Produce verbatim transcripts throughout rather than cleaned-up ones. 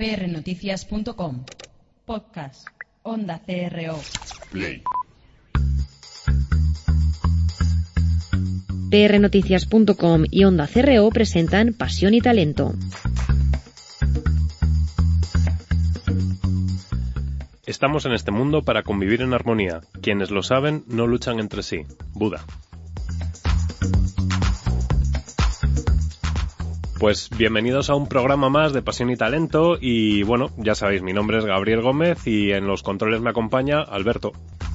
p r noticias punto com. Podcast. Onda C R O. Play. p r noticias punto com y Onda C R O presentan Pasión y Talento. Estamos en este mundo para convivir en armonía. Quienes lo saben no luchan entre sí. Buda. Pues bienvenidos a un programa más de Pasión y Talento y bueno, ya sabéis, mi nombre es Gabriel Gómez y en los controles me acompaña Alberto.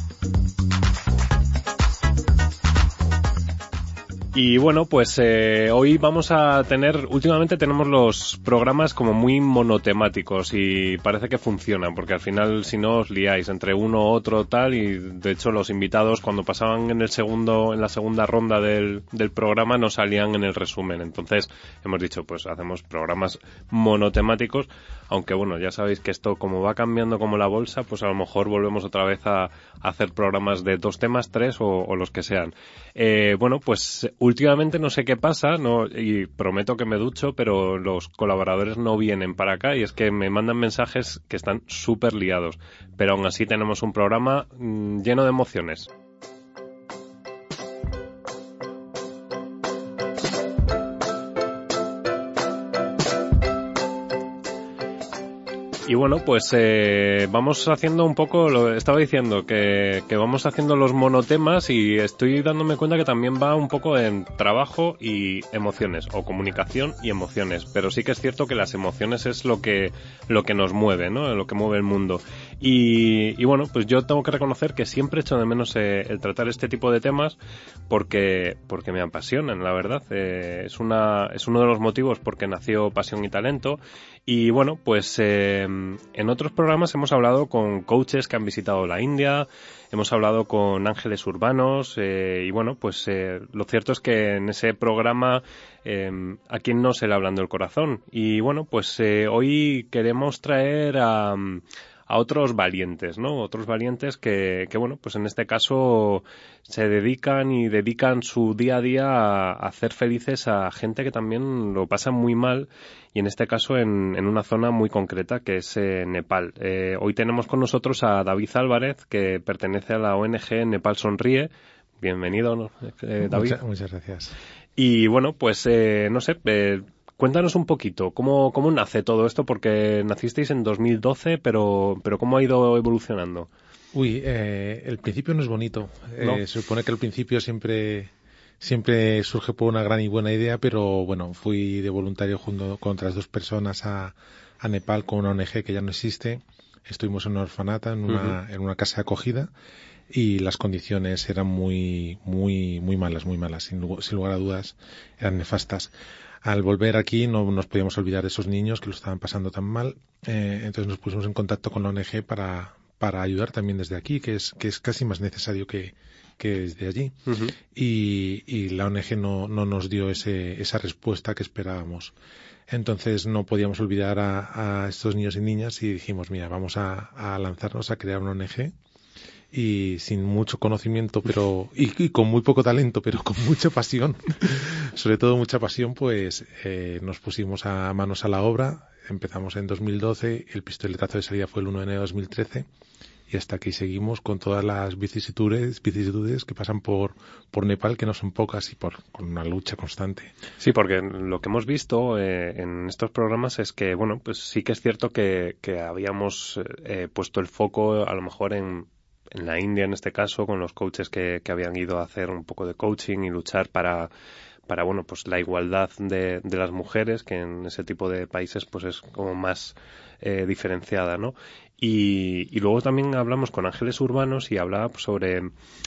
Y bueno, pues eh, hoy vamos a tener, últimamente tenemos los programas como muy monotemáticos y parece que funcionan, porque al final si no os liáis entre uno u otro tal, y de hecho los invitados cuando pasaban en el segundo, en la segunda ronda del, del programa no salían en el resumen. Entonces hemos dicho, pues hacemos programas monotemáticos, aunque bueno, ya sabéis que esto como va cambiando como la bolsa, pues a lo mejor volvemos otra vez a, a hacer programas de dos temas, tres o, o los que sean. Eh, bueno, pues últimamente no sé qué pasa, no, y prometo que me ducho, pero los colaboradores no vienen para acá y es que me mandan mensajes que están súper liados. Pero aún así tenemos un programa mmm, lleno de emociones. Y bueno, pues eh, vamos haciendo un poco, lo estaba diciendo, que, que vamos haciendo los monotemas y estoy dándome cuenta que también va un poco en trabajo y emociones, o comunicación y emociones, pero sí que es cierto que las emociones es lo que, lo que nos mueve, ¿no? Lo que mueve el mundo. Y, y bueno, pues yo tengo que reconocer que siempre echo de menos eh, el tratar este tipo de temas porque, porque me apasionan, la verdad. Eh, es una, es uno de los motivos porque nació Pasión y Talento. Y bueno, pues eh, en otros programas hemos hablado con coaches que han visitado la India, hemos hablado con ángeles urbanos eh, y bueno, pues eh, lo cierto es que en ese programa eh, a quien no se le hablando el corazón. Y bueno, pues eh, hoy queremos traer a... a otros valientes, ¿no? Otros valientes que, que, bueno, pues en este caso se dedican y dedican su día a día a, a hacer felices a gente que también lo pasa muy mal y en este caso en, en una zona muy concreta que es eh, Nepal. Eh, hoy tenemos con nosotros a David Álvarez, que pertenece a la O N G Nepal Sonríe. Bienvenido, ¿no? eh, David. Muchas, muchas gracias. Y bueno, pues eh, no sé... Eh, Cuéntanos un poquito, ¿cómo, cómo nace todo esto? Porque nacisteis en dos mil doce, pero, pero ¿cómo ha ido evolucionando? Uy, eh, el principio no es bonito. ¿No? Eh, se supone que el principio siempre, siempre surge por una gran y buena idea, pero bueno, fui de voluntario junto con otras dos personas a, a Nepal con una O N G que ya no existe. Estuvimos en un orfanato, en una, uh-huh. en una casa de acogida, y las condiciones eran muy, muy, muy malas, muy malas, sin, sin lugar a dudas, eran nefastas. Al volver aquí no nos podíamos olvidar de esos niños que lo estaban pasando tan mal, eh, entonces nos pusimos en contacto con la O N G para, para ayudar también desde aquí, que es, que es casi más necesario que, que desde allí. Uh-huh. Y, y la O N G no, no nos dio ese, esa respuesta que esperábamos. Entonces no podíamos olvidar a, a estos niños y niñas y dijimos, mira, vamos a, a lanzarnos a crear una O N G. Y sin mucho conocimiento, pero y, y con muy poco talento, pero con mucha pasión, sobre todo mucha pasión, pues eh, nos pusimos a manos a la obra. Empezamos en dos mil doce, el pistoletazo de salida fue el uno de enero de dos mil trece y hasta aquí seguimos con todas las vicisitudes, vicisitudes que pasan por, por Nepal, que no son pocas, y por con una lucha constante. Sí, porque lo que hemos visto eh, en estos programas es que, bueno, pues sí que es cierto que, que habíamos eh, puesto el foco a lo mejor en en la India en este caso, con los coaches que, que habían ido a hacer un poco de coaching y luchar para, para bueno, pues la igualdad de, de las mujeres, que en ese tipo de países pues es como más eh, diferenciada, ¿no? Y, y luego también hablamos con ángeles urbanos y hablaba pues, sobre...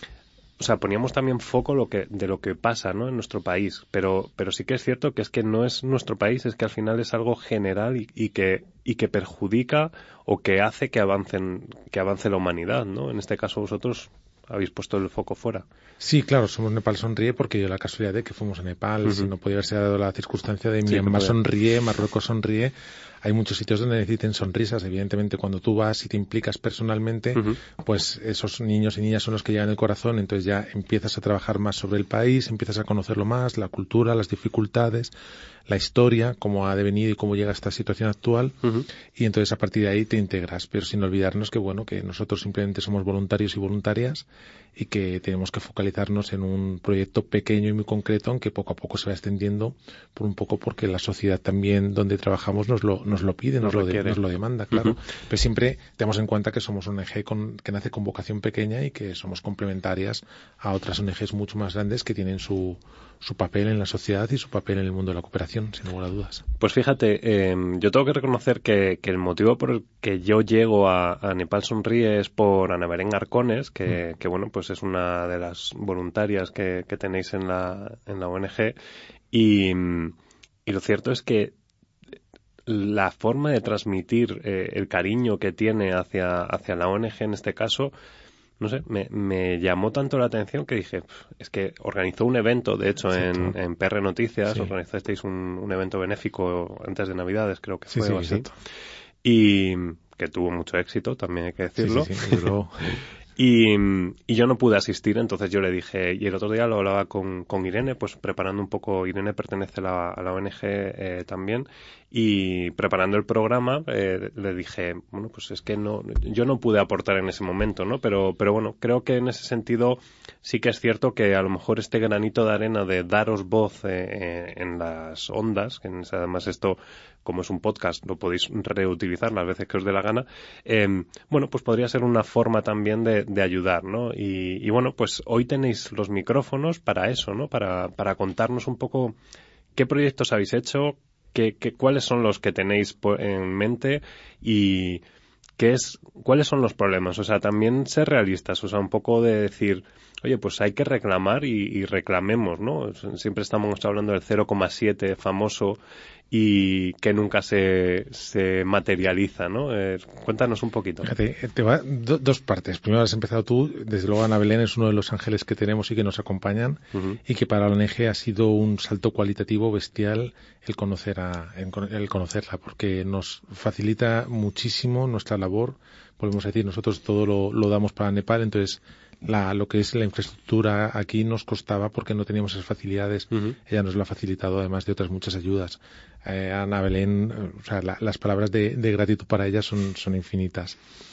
O sea, poníamos también foco lo que, de lo que pasa, ¿no? En nuestro país, pero, pero sí que es cierto que es que no es nuestro país, es que al final es algo general y, y que, y que perjudica o que hace que avancen, que avance la humanidad, ¿no? En este caso vosotros habéis puesto el foco fuera. Sí, claro, somos Nepal Sonríe porque dio la casualidad de que fuimos a Nepal, uh-huh. si no podía haberse dado la circunstancia de Myanmar sí, Sonríe, Marruecos Sonríe. Hay muchos sitios donde necesiten sonrisas. Evidentemente, cuando tú vas y te implicas personalmente, uh-huh. pues esos niños y niñas son los que llevan el corazón, entonces ya empiezas a trabajar más sobre el país, empiezas a conocerlo más, la cultura, las dificultades. la historia, cómo ha devenido y cómo llega a esta situación actual, uh-huh. y entonces a partir de ahí te integras, pero sin olvidarnos que bueno, que nosotros simplemente somos voluntarios y voluntarias y que tenemos que focalizarnos en un proyecto pequeño y muy concreto, aunque poco a poco se va extendiendo, por un poco porque la sociedad también donde trabajamos nos lo, nos lo pide, nos, nos, lo, de, nos lo demanda, claro. Uh-huh. Pero siempre tenemos en cuenta que somos una O N Ge con, que nace con vocación pequeña y que somos complementarias a otras O N Ges mucho más grandes que tienen su, su papel en la sociedad y su papel en el mundo de la cooperación, sin lugar a dudas. Pues fíjate, eh, yo tengo que reconocer que, que el motivo por el que yo llego a, a Nepal Sonríe es por Ana Belén Arcones, que, mm. que bueno, pues es una de las voluntarias que, que tenéis en la, en la O N Ge, y, y lo cierto es que la forma de transmitir eh, el cariño que tiene hacia, hacia la O N Ge en este caso, no sé, me, me llamó tanto la atención que dije, es que organizó un evento, de hecho, en, en P R Noticias, sí. organizasteis un, un evento benéfico antes de Navidades, creo que fue, sí, sí, o así, exacto. Y que tuvo mucho éxito, también hay que decirlo. Sí, sí, sí, luego... Y, y yo no pude asistir, entonces yo le dije, y el otro día lo hablaba con, con Irene, pues preparando un poco, Irene pertenece a la, a la O N Ge eh, también, y preparando el programa eh, le dije, bueno, pues es que no, yo no pude aportar en ese momento, ¿no? Pero, pero bueno, creo que en ese sentido sí que es cierto que a lo mejor este granito de arena de daros voz eh, eh, en las ondas, que además esto, como es un podcast, lo podéis reutilizar las veces que os dé la gana, eh, bueno, pues podría ser una forma también de, de ayudar, ¿no? Y, y bueno, pues hoy tenéis los micrófonos para eso, ¿no? Para, para contarnos un poco qué proyectos habéis hecho, qué, qué, cuáles son los que tenéis en mente y qué es, cuáles son los problemas. O sea, también ser realistas, o sea, un poco de decir, oye, pues hay que reclamar y, y reclamemos, ¿no? Siempre estamos hablando del cero coma siete famoso y que nunca se, se materializa, ¿no? Eh, cuéntanos un poquito. Fíjate, te va do, dos partes. Primero has empezado tú, desde luego Ana Belén es uno de los ángeles que tenemos y que nos acompañan, uh-huh. y que para la O N Ge ha sido un salto cualitativo bestial el conocer a, el conocerla, porque nos facilita muchísimo nuestra labor. Volvemos a decir, nosotros todo lo, lo damos para Nepal, entonces La, lo que es la infraestructura aquí nos costaba porque no teníamos esas facilidades. Uh-huh. Ella nos lo ha facilitado, además de otras muchas ayudas. Eh, Ana Belén, o sea, la, las palabras de, de gratitud para ella son, son infinitas.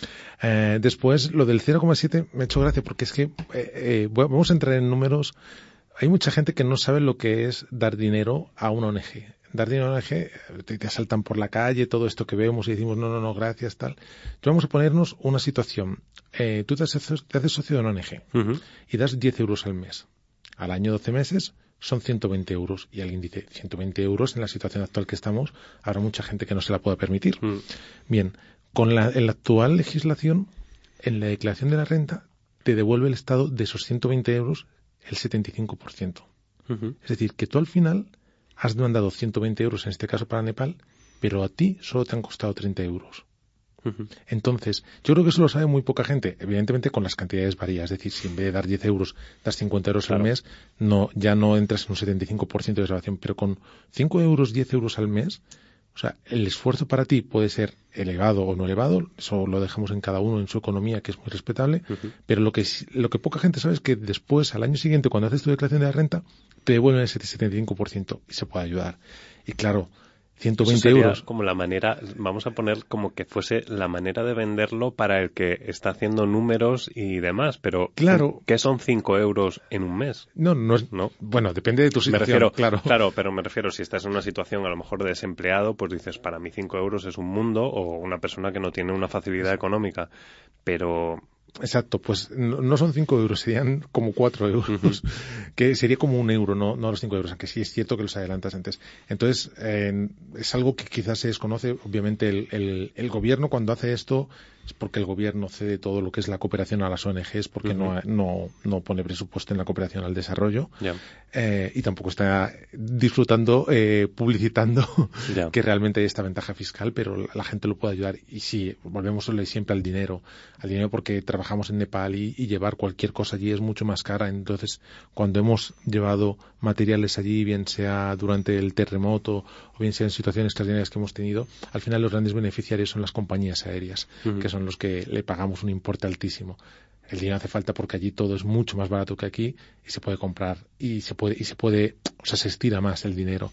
Eh, después, lo del cero coma siete me ha hecho gracia porque es que, eh, eh, vamos a entrar en números. Hay mucha gente que no sabe lo que es dar dinero a una O N Ge. Dar dinero a una O N Ge, te, te asaltan por la calle, todo esto que vemos y decimos, no, no, no, gracias, tal. Entonces vamos a ponernos una situación. Eh, tú te haces, te haces socio de una O N Ge, uh-huh. y das diez euros al mes. Al año doce meses son ciento veinte euros. Y alguien dice, ciento veinte euros en la situación actual que estamos, habrá mucha gente que no se la pueda permitir. Uh-huh. Bien, con la, en la actual legislación, en la declaración de la renta, te devuelve el Estado de esos ciento veinte euros el setenta y cinco por ciento. Uh-huh. Es decir, que tú al final has demandado ciento veinte euros, en este caso para Nepal, pero a ti solo te han costado treinta euros. Uh-huh. Entonces, yo creo que eso lo sabe muy poca gente. Evidentemente con las cantidades varía. Es decir, si en vez de dar diez euros das cincuenta euros claro. al mes, no, ya no entras en un setenta y cinco por ciento de desgravación. Pero con cinco euros, diez euros al mes, o sea, el esfuerzo para ti puede ser elevado o no elevado. Eso lo dejamos en cada uno en su economía, que es muy respetable. Uh-huh. Pero lo que, lo que poca gente sabe es que después, al año siguiente, cuando haces tu declaración de la renta, te devuelven ese setenta y cinco por ciento y se puede ayudar. Y claro, ciento veinte euros. Como la manera, vamos a poner como que fuese la manera de venderlo para el que está haciendo números y demás, pero claro. ¿qué son cinco euros en un mes? No, no es, ¿no? Bueno, depende de tu situación. Me refiero, claro. claro, pero me refiero, si estás en una situación a lo mejor de desempleado, pues dices, para mí cinco euros es un mundo, o una persona que no tiene una facilidad económica, pero... Exacto, pues no, no son cinco euros, serían como cuatro euros, uh-huh. que sería como un euro, no, no los cinco euros, aunque sí es cierto que los adelantas antes. Entonces, eh, es algo que quizás se desconoce. Obviamente el, el, el gobierno cuando hace esto es porque el gobierno cede todo lo que es la cooperación a las O N Ges, porque uh-huh. no, no, no pone presupuesto en la cooperación al desarrollo, yeah. eh, y tampoco está disfrutando, eh, publicitando yeah. que realmente hay esta ventaja fiscal, pero la, la gente lo puede ayudar. Y sí, volvemos siempre al dinero, al dinero porque trabajamos en Nepal y, y llevar cualquier cosa allí es mucho más cara. Entonces, cuando hemos llevado materiales allí, bien sea durante el terremoto o bien sea en situaciones extraordinarias que hemos tenido, al final los grandes beneficiarios son las compañías aéreas, uh-huh. que son los que le pagamos un importe altísimo. El dinero hace falta porque allí todo es mucho más barato que aquí y se puede comprar y se puede y se puede, o sea, se estira más el dinero.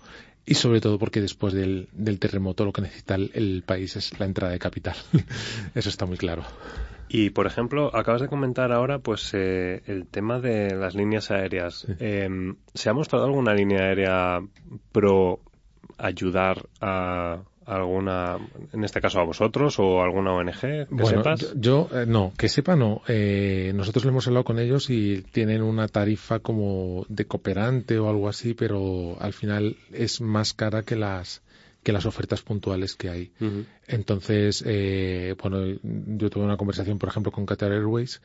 y sobre todo porque después del, del terremoto lo que necesita el, el país es la entrada de capital. Eso está muy claro. Y, por ejemplo, acabas de comentar ahora pues eh, el tema de las líneas aéreas. Sí. Eh, ¿Se ha mostrado alguna línea aérea pro ayudar a alguna, en este caso a vosotros o alguna O N G que bueno, sepas? Yo, yo eh, no, que sepa no. Eh, nosotros le hemos hablado con ellos y tienen una tarifa como de cooperante o algo así, pero al final es más cara que las que las ofertas puntuales que hay. Uh-huh. Entonces, eh, bueno, yo tuve una conversación, por ejemplo, con Qatar Airways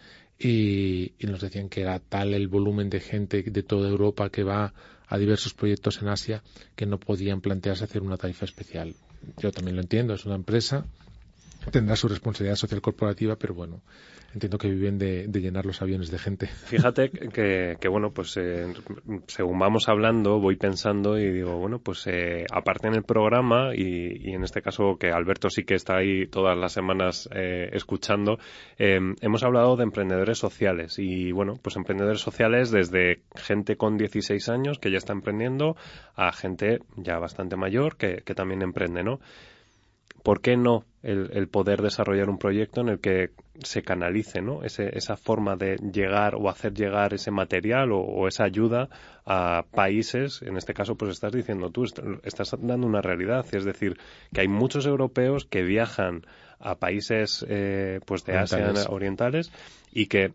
y, y nos decían que era tal el volumen de gente de toda Europa que va a diversos proyectos en Asia que no podían plantearse hacer una tarifa especial. Yo también lo entiendo, es una empresa, tendrá su responsabilidad social corporativa, pero bueno, entiendo que viven de, de llenar los aviones de gente. Fíjate que, que bueno, pues eh, según vamos hablando, voy pensando y digo, bueno, pues eh, aparte en el programa, y, y en este caso que Alberto sí que está ahí todas las semanas eh, escuchando, eh, hemos hablado de emprendedores sociales y bueno, pues emprendedores sociales desde gente con dieciséis años que ya está emprendiendo a gente ya bastante mayor que, que también emprende, ¿no? ¿Por qué no el, el poder desarrollar un proyecto en el que se canalice, ¿no? Ese, esa forma de llegar o hacer llegar ese material o, o esa ayuda a países? En este caso, pues estás diciendo tú, estás dando una realidad. Es decir, que hay muchos europeos que viajan a países eh, pues de orientales. Asia orientales y que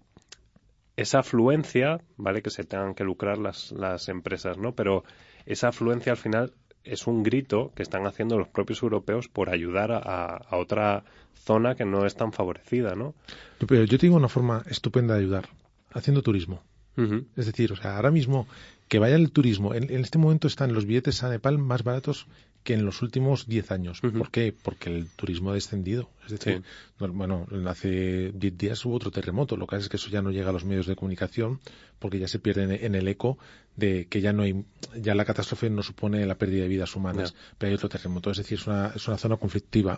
esa afluencia, ¿vale? Que se tengan que lucrar las, las empresas, ¿no? Pero esa afluencia al final es un grito que están haciendo los propios europeos por ayudar a, a otra zona que no es tan favorecida, ¿no? Pero yo tengo una forma estupenda de ayudar, haciendo turismo. Uh-huh. Es decir, o sea, ahora mismo que vaya el turismo, en, en este momento están los billetes a Nepal más baratos que en los últimos diez años. Uh-huh. ¿Por qué? Porque el turismo ha descendido. Es decir, sí. no, bueno, hace diez días hubo otro terremoto. Lo que pasa es que eso ya no llega a los medios de comunicación porque ya se pierde en, en el eco de que ya no hay, ya la catástrofe no supone la pérdida de vidas humanas, yeah. pero hay otro terremoto. Es decir, es una, es una zona conflictiva.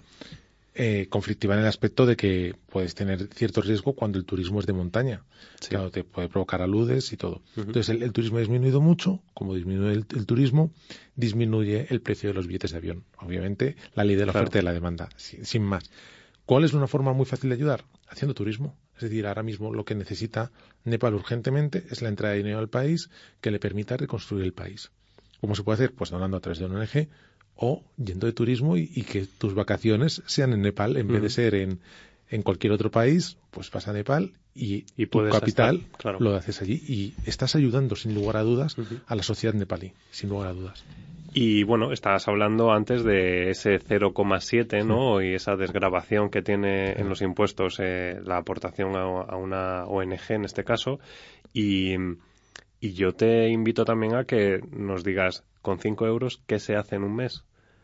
Eh, conflictiva en el aspecto de que puedes tener cierto riesgo cuando el turismo es de montaña. Sí. Claro, te puede provocar aludes y todo. Uh-huh. Entonces, el, el turismo ha disminuido mucho. Como disminuye el, el turismo, disminuye el precio de los billetes de avión. Obviamente, la ley de la claro. oferta y la demanda, sin, sin más. ¿Cuál es una forma muy fácil de ayudar? Haciendo turismo. Es decir, ahora mismo lo que necesita Nepal urgentemente es la entrada de dinero al país que le permita reconstruir el país. ¿Cómo se puede hacer? Pues donando a través de una O N G o yendo de turismo y, y que tus vacaciones sean en Nepal en uh-huh. vez de ser en, en cualquier otro país, pues vas a Nepal y, y tu capital estar, claro. lo haces allí y estás ayudando sin lugar a dudas uh-huh. a la sociedad nepalí, sin lugar a dudas. Y bueno, estabas hablando antes de ese cero coma siete, ¿no? Sí. Y esa desgravación que tiene sí. en los impuestos eh, la aportación a, a una O N G en este caso. Y, y yo te invito también a que nos digas, con cinco euros, ¿qué se hace en un mes?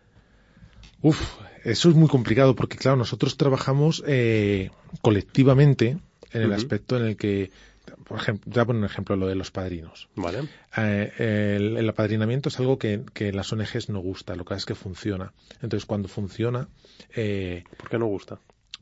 Uf, eso es muy complicado porque, claro, nosotros trabajamos eh, colectivamente en el uh-huh. aspecto en el que, por ejemplo, ya pongo un ejemplo, lo de los padrinos. Vale. Eh, el, el apadrinamiento es algo que, que las O N Ges no gusta, lo que es que funciona. Entonces, cuando funciona... Eh, ¿Por qué no gusta?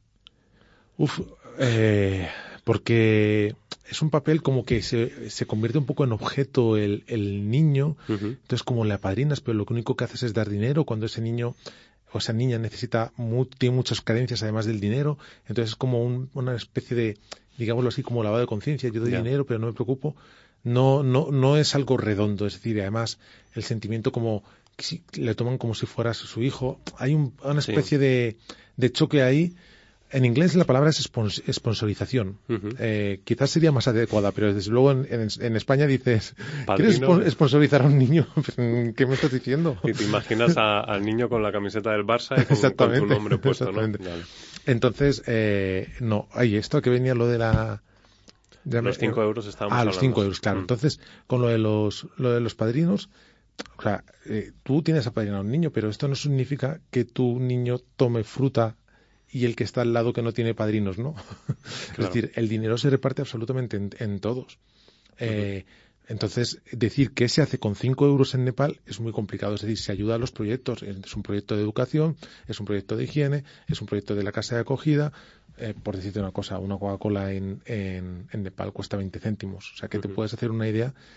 Uf, eh, porque es un papel como que se, se convierte un poco en objeto el, el niño, uh-huh. entonces como le apadrinas, pero lo único que haces es dar dinero cuando ese niño o esa niña necesita, mu- tiene muchas carencias además del dinero, entonces es como un, una especie de, digámoslo así, como lavado de conciencia, yo doy yeah. dinero pero no me preocupo, no, no, no es algo redondo, es decir, además el sentimiento como, si, le toman como si fueras su hijo, hay un, una especie sí. de, de choque ahí. En inglés la palabra es spons- sponsorización. Uh-huh. Eh, quizás sería más adecuada, pero desde luego en, en, en España dices, ¿quieres spon- sponsorizar a un niño? ¿Qué me estás diciendo? Y te imaginas a, al niño con la camiseta del Barça y con, con tu nombre puesto, ¿no? Vale. Entonces, eh, no, hay esto que venía lo de la... Ya los cinco euros estábamos Ah, hablando. los cinco euros, claro. Mm. Entonces, con lo de los, lo de los padrinos, o sea, eh, tú tienes apadrinado a un niño, pero esto no significa que tu niño tome fruta y el que está al lado que no tiene padrinos, ¿no? Claro. Es decir, el dinero se reparte absolutamente en, en todos. Eh, uh-huh. Entonces, decir qué se hace con cinco euros en Nepal es muy complicado. Es decir, se ayuda a los proyectos. Es un proyecto de educación, es un proyecto de higiene, es un proyecto de la casa de acogida. Eh, por decirte una cosa, una Coca-Cola en, en, en Nepal cuesta veinte céntimos. O sea, que uh-huh. te puedes hacer una idea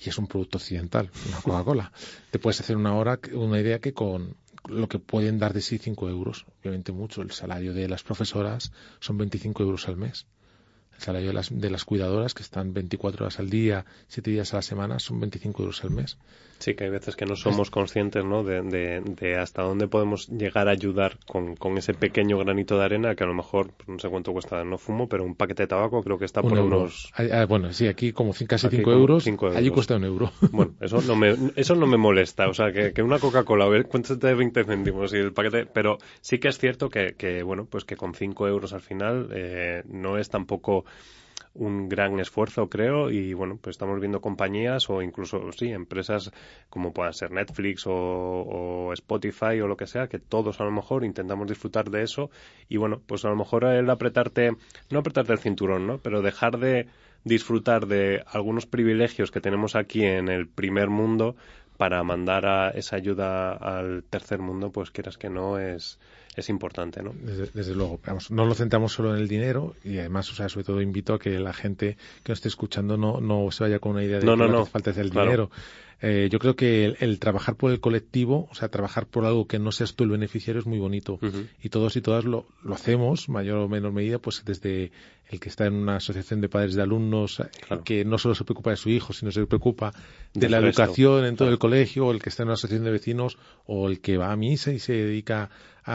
y es un producto occidental, una Coca-Cola. Te puedes hacer una hora, una idea que con lo que pueden dar de sí cinco euros, obviamente mucho. El salario de las profesoras son veinticinco euros al mes. El salario de las, de las cuidadoras, que están veinticuatro horas al día, siete días a la semana, son veinticinco euros al mes. Sí, que hay veces que no somos conscientes, ¿no?, de, de, de hasta dónde podemos llegar a ayudar con, con ese pequeño granito de arena, que a lo mejor, no sé cuánto cuesta, no fumo, pero un paquete de tabaco creo que está un por euro. unos... Ah, bueno, sí, aquí como casi aquí cinco como euros, cinco euros, allí cuesta un euro. Bueno, eso no me, eso no me molesta, o sea, que, que una Coca-Cola, a ver, cuéntate de veinte céntimos y el paquete, pero sí que es cierto que, que bueno, pues que con cinco euros al final eh, no es tampoco un gran esfuerzo, creo, y bueno, pues estamos viendo compañías o incluso, sí, empresas como puedan ser Netflix o, o Spotify o lo que sea, que todos a lo mejor intentamos disfrutar de eso y bueno, pues a lo mejor el apretarte, no apretarte el cinturón, ¿no?, pero dejar de disfrutar de algunos privilegios que tenemos aquí en el primer mundo para mandar a esa ayuda al tercer mundo, pues quieras que no, es es importante, ¿no? Desde, desde luego, vamos, no lo centramos solo en el dinero y además, o sea, sobre todo invito a que la gente que nos esté escuchando no, no se vaya con una idea de no, que no, lo no. que hace falta es el Claro. dinero. Eh, yo creo que el, el trabajar por el colectivo, o sea, trabajar por algo que no seas tú el beneficiario es muy bonito. Uh-huh. Y todos y todas lo, lo hacemos, mayor o menor medida, pues desde el que está en una asociación de padres de alumnos, Claro. que no solo se preocupa de su hijo, sino se preocupa de Del la resto. educación en todo Claro. el colegio, o el que está en una asociación de vecinos, o el que va a misa y se dedica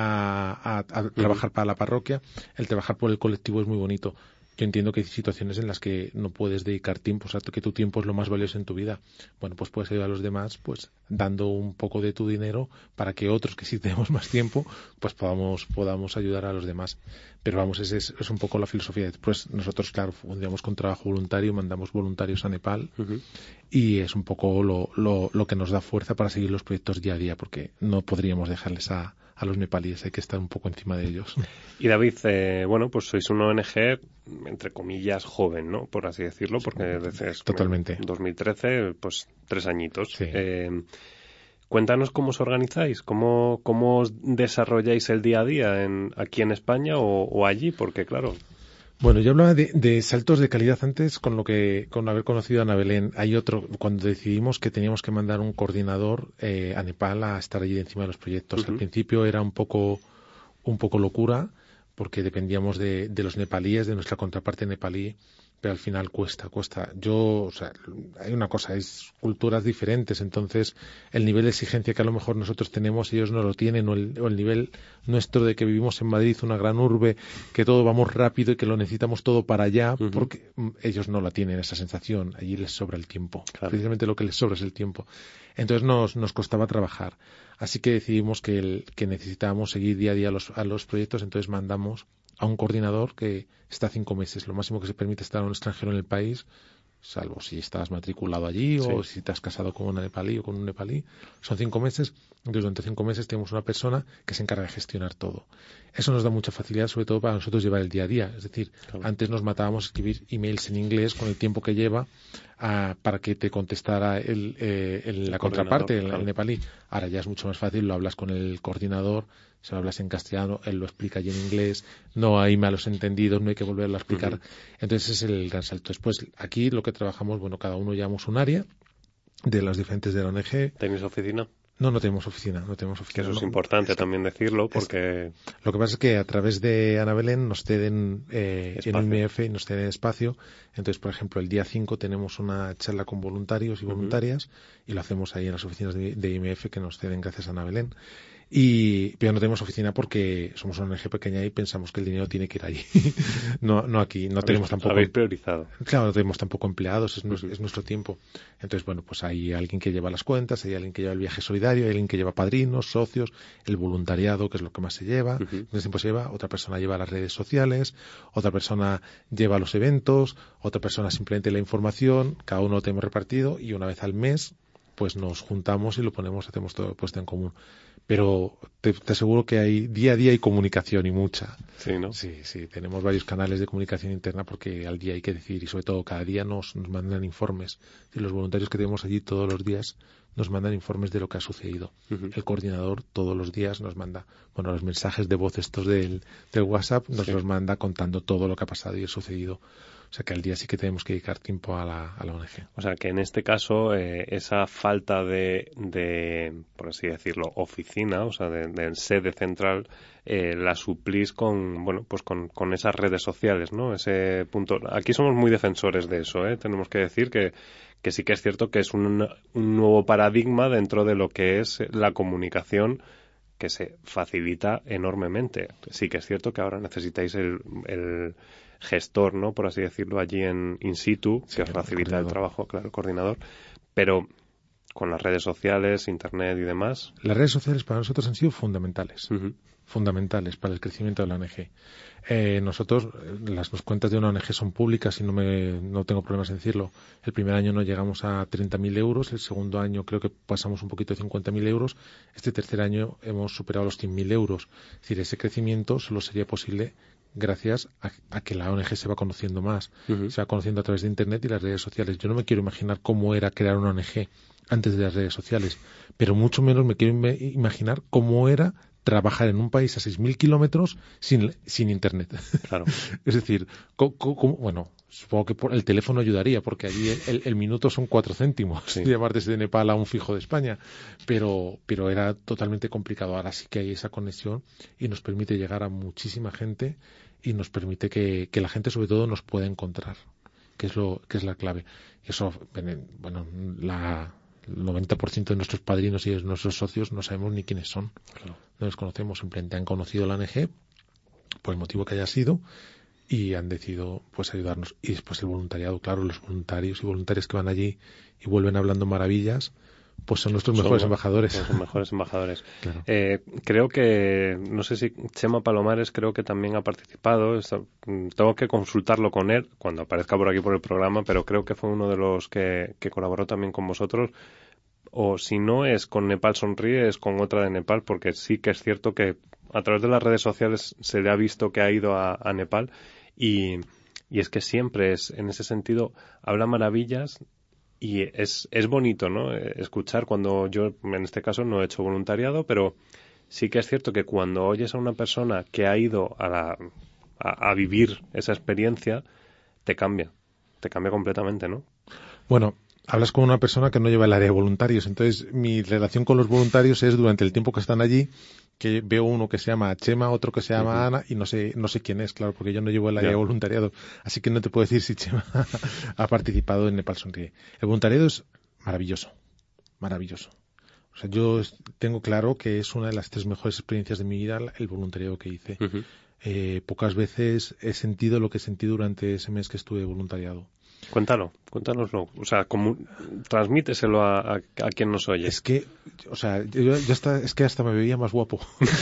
a, a, a trabajar uh-huh. para la parroquia. El trabajar por el colectivo es muy bonito. Yo entiendo que hay situaciones en las que no puedes dedicar tiempo, o sea, que tu tiempo es lo más valioso en tu vida. Bueno, pues puedes ayudar a los demás, pues dando un poco de tu dinero para que otros, que sí tenemos más tiempo, pues podamos podamos ayudar a los demás. Pero vamos, esa es, es un poco la filosofía. Después nosotros, claro, fundamos con trabajo voluntario, mandamos voluntarios a Nepal uh-huh. y es un poco lo, lo, lo que nos da fuerza para seguir los proyectos día a día, porque no podríamos dejarles a a los nepalíes, hay que estar un poco encima de ellos. Y David, eh, bueno, pues sois una O N G, entre comillas, joven, ¿no?, por así decirlo, porque desde totalmente. dos mil trece, pues tres añitos. Sí. Eh, cuéntanos cómo os organizáis, cómo, cómo os desarrolláis el día a día en, aquí en España o, o allí, porque claro... Bueno, yo hablaba de, de saltos de calidad antes con lo que, con haber conocido a Ana Belén. Hay otro, cuando decidimos que teníamos que mandar un coordinador eh, a Nepal a estar allí encima de los proyectos. Uh-huh. Al principio era un poco, un poco locura, porque dependíamos de, de los nepalíes, de nuestra contraparte nepalí, pero al final cuesta, cuesta. Yo, o sea, hay una cosa, es culturas diferentes, entonces el nivel de exigencia que a lo mejor nosotros tenemos, ellos no lo tienen, o el, o el nivel nuestro de que vivimos en Madrid, una gran urbe, que todo vamos rápido y que lo necesitamos todo para allá, uh-huh. porque ellos no la tienen, esa sensación, allí les sobra el tiempo. Claro. Precisamente lo que les sobra es el tiempo. Entonces nos, nos costaba trabajar. Así que decidimos que, el, que necesitábamos seguir día a día los, a los proyectos, entonces mandamos a un coordinador que está cinco meses. Lo máximo que se permite estar a un extranjero en el país, salvo si estás matriculado allí sí. o si te has casado con una nepalí o con un nepalí, son cinco meses. Entonces, durante cinco meses tenemos una persona que se encarga de gestionar todo. Eso nos da mucha facilidad, sobre todo para nosotros llevar el día a día. Es decir, claro. antes nos matábamos a escribir emails en inglés con el tiempo que lleva a, para que te contestara el, eh, el, el la contraparte, el, claro. el nepalí. Ahora ya es mucho más fácil, lo hablas con el coordinador, se lo hablas en castellano, él lo explica allí en inglés, no hay malos entendidos, no hay que volverlo a explicar. Uh-huh. Entonces ese es el gran salto. Después, aquí lo que trabajamos, bueno, cada uno llevamos un área de las diferentes de la O N G. ¿Tenéis oficina? No, no tenemos oficina, no tenemos oficina. Que eso no. es importante es también decirlo, porque... Es, lo que pasa es que a través de Ana Belén nos ceden eh, en I M F y nos ceden espacio. Entonces, por ejemplo, el día cinco tenemos una charla con voluntarios y voluntarias uh-huh. y lo hacemos ahí en las oficinas de, de I M F que nos ceden gracias a Ana Belén. Y, pero no tenemos oficina porque somos una O N G pequeña y pensamos que el dinero tiene que ir allí. no, no aquí, no tenemos tampoco. Habéis priorizado. Claro, no tenemos tampoco empleados, es, uh-huh. nuestro, es nuestro tiempo. Entonces, bueno, pues hay alguien que lleva las cuentas, hay alguien que lleva el viaje solidario, hay alguien que lleva padrinos, socios, el voluntariado, que es lo que más se lleva. Uh-huh. Entonces, tiempo se lleva, otra persona lleva las redes sociales, otra persona lleva los eventos, otra persona simplemente la información, cada uno lo tenemos repartido y una vez al mes, pues nos juntamos y lo ponemos, hacemos todo puesto en común. Pero te, te aseguro que hay día a día hay comunicación y mucha. Sí, ¿no? Sí, sí, tenemos varios canales de comunicación interna porque al día hay que decir y sobre todo cada día nos, nos mandan informes. Y los voluntarios que tenemos allí todos los días nos mandan informes de lo que ha sucedido. Uh-huh. El coordinador todos los días nos manda, bueno, los mensajes de voz estos del, del WhatsApp, nos sí. los manda contando todo lo que ha pasado y ha sucedido. O sea que al día sí que tenemos que dedicar tiempo a la, a la O N G. O sea que en este caso eh, esa falta de, de, por así decirlo, oficina, o sea, de, de sede central, eh, la suplís con, bueno, pues con, con esas redes sociales, ¿no? Ese punto. Aquí somos muy defensores de eso, ¿eh? Tenemos que decir que, que sí que es cierto que es un, un nuevo paradigma dentro de lo que es la comunicación, que se facilita enormemente. Sí que es cierto que ahora necesitáis el, el gestor, ¿no? Por así decirlo, allí en in situ, sí, que os facilita el, el trabajo, claro, el coordinador, pero con las redes sociales, internet y demás. Las redes sociales para nosotros han sido fundamentales. Uh-huh. fundamentales para el crecimiento de la O N G. Eh, nosotros, las cuentas de una O N G son públicas y no, me, no tengo problemas en decirlo. El primer año no llegamos a treinta mil euros, el segundo año creo que pasamos un poquito de cincuenta mil euros, este tercer año hemos superado los cien mil euros. Es decir, ese crecimiento solo sería posible gracias a, a que la O N G se va conociendo más, uh-huh. se va conociendo a través de Internet y las redes sociales. Yo no me quiero imaginar cómo era crear una O N G antes de las redes sociales, pero mucho menos me quiero imaginar cómo era trabajar en un país a seis mil kilómetros sin, sin Internet. Claro. Es decir, ¿cómo, cómo, bueno, supongo que por el teléfono ayudaría, porque allí el, el minuto son cuatro céntimos, sí. llamar desde Nepal a un fijo de España, pero, pero era totalmente complicado. Ahora sí que hay esa conexión y nos permite llegar a muchísima gente y nos permite que, que la gente sobre todo nos pueda encontrar, que es lo que es la clave. Y eso, bueno, la... el noventa por ciento de nuestros padrinos y de nuestros socios no sabemos ni quiénes son. Claro. No los conocemos, simplemente han conocido la O N G por el motivo que haya sido y han decidido pues ayudarnos. Y después el voluntariado, claro, los voluntarios y voluntarias que van allí y vuelven hablando maravillas, pues son nuestros son mejores los, embajadores. Son los mejores embajadores. Claro. Eh, creo que, no sé si Chema Palomares creo que también ha participado. Tengo que consultarlo con él cuando aparezca por aquí por el programa, pero creo que fue uno de los que, que colaboró también con vosotros. O si no es con Nepal Sonríe, es con otra de Nepal, porque sí que es cierto que a través de las redes sociales se le ha visto que ha ido a, a Nepal y, y es que siempre es, en ese sentido, habla maravillas. Y es, es bonito, ¿no? Escuchar cuando yo, en este caso, no he hecho voluntariado, pero sí que es cierto que cuando oyes a una persona que ha ido a, la, a, a vivir esa experiencia, te cambia. Te cambia completamente, ¿no? Bueno, hablas con una persona que no lleva el área de voluntarios. Entonces, mi relación con los voluntarios es durante el tiempo que están allí, que veo uno que se llama Chema, otro que se llama uh-huh. Ana, y no sé no sé quién es, claro, porque yo no llevo el área yeah. de voluntariado. Así que no te puedo decir si Chema ha participado en Nepal Sonríe. El voluntariado es maravilloso, maravilloso. O sea, yo tengo claro que es una de las tres mejores experiencias de mi vida el voluntariado que hice. Uh-huh. Eh, pocas veces he sentido lo que he sentido durante ese mes que estuve de voluntariado. Cuéntalo, cuéntanoslo. O sea, como, transmíteselo a, a, a quien nos oye. Es que, o sea, yo, yo hasta, es que hasta me veía más guapo.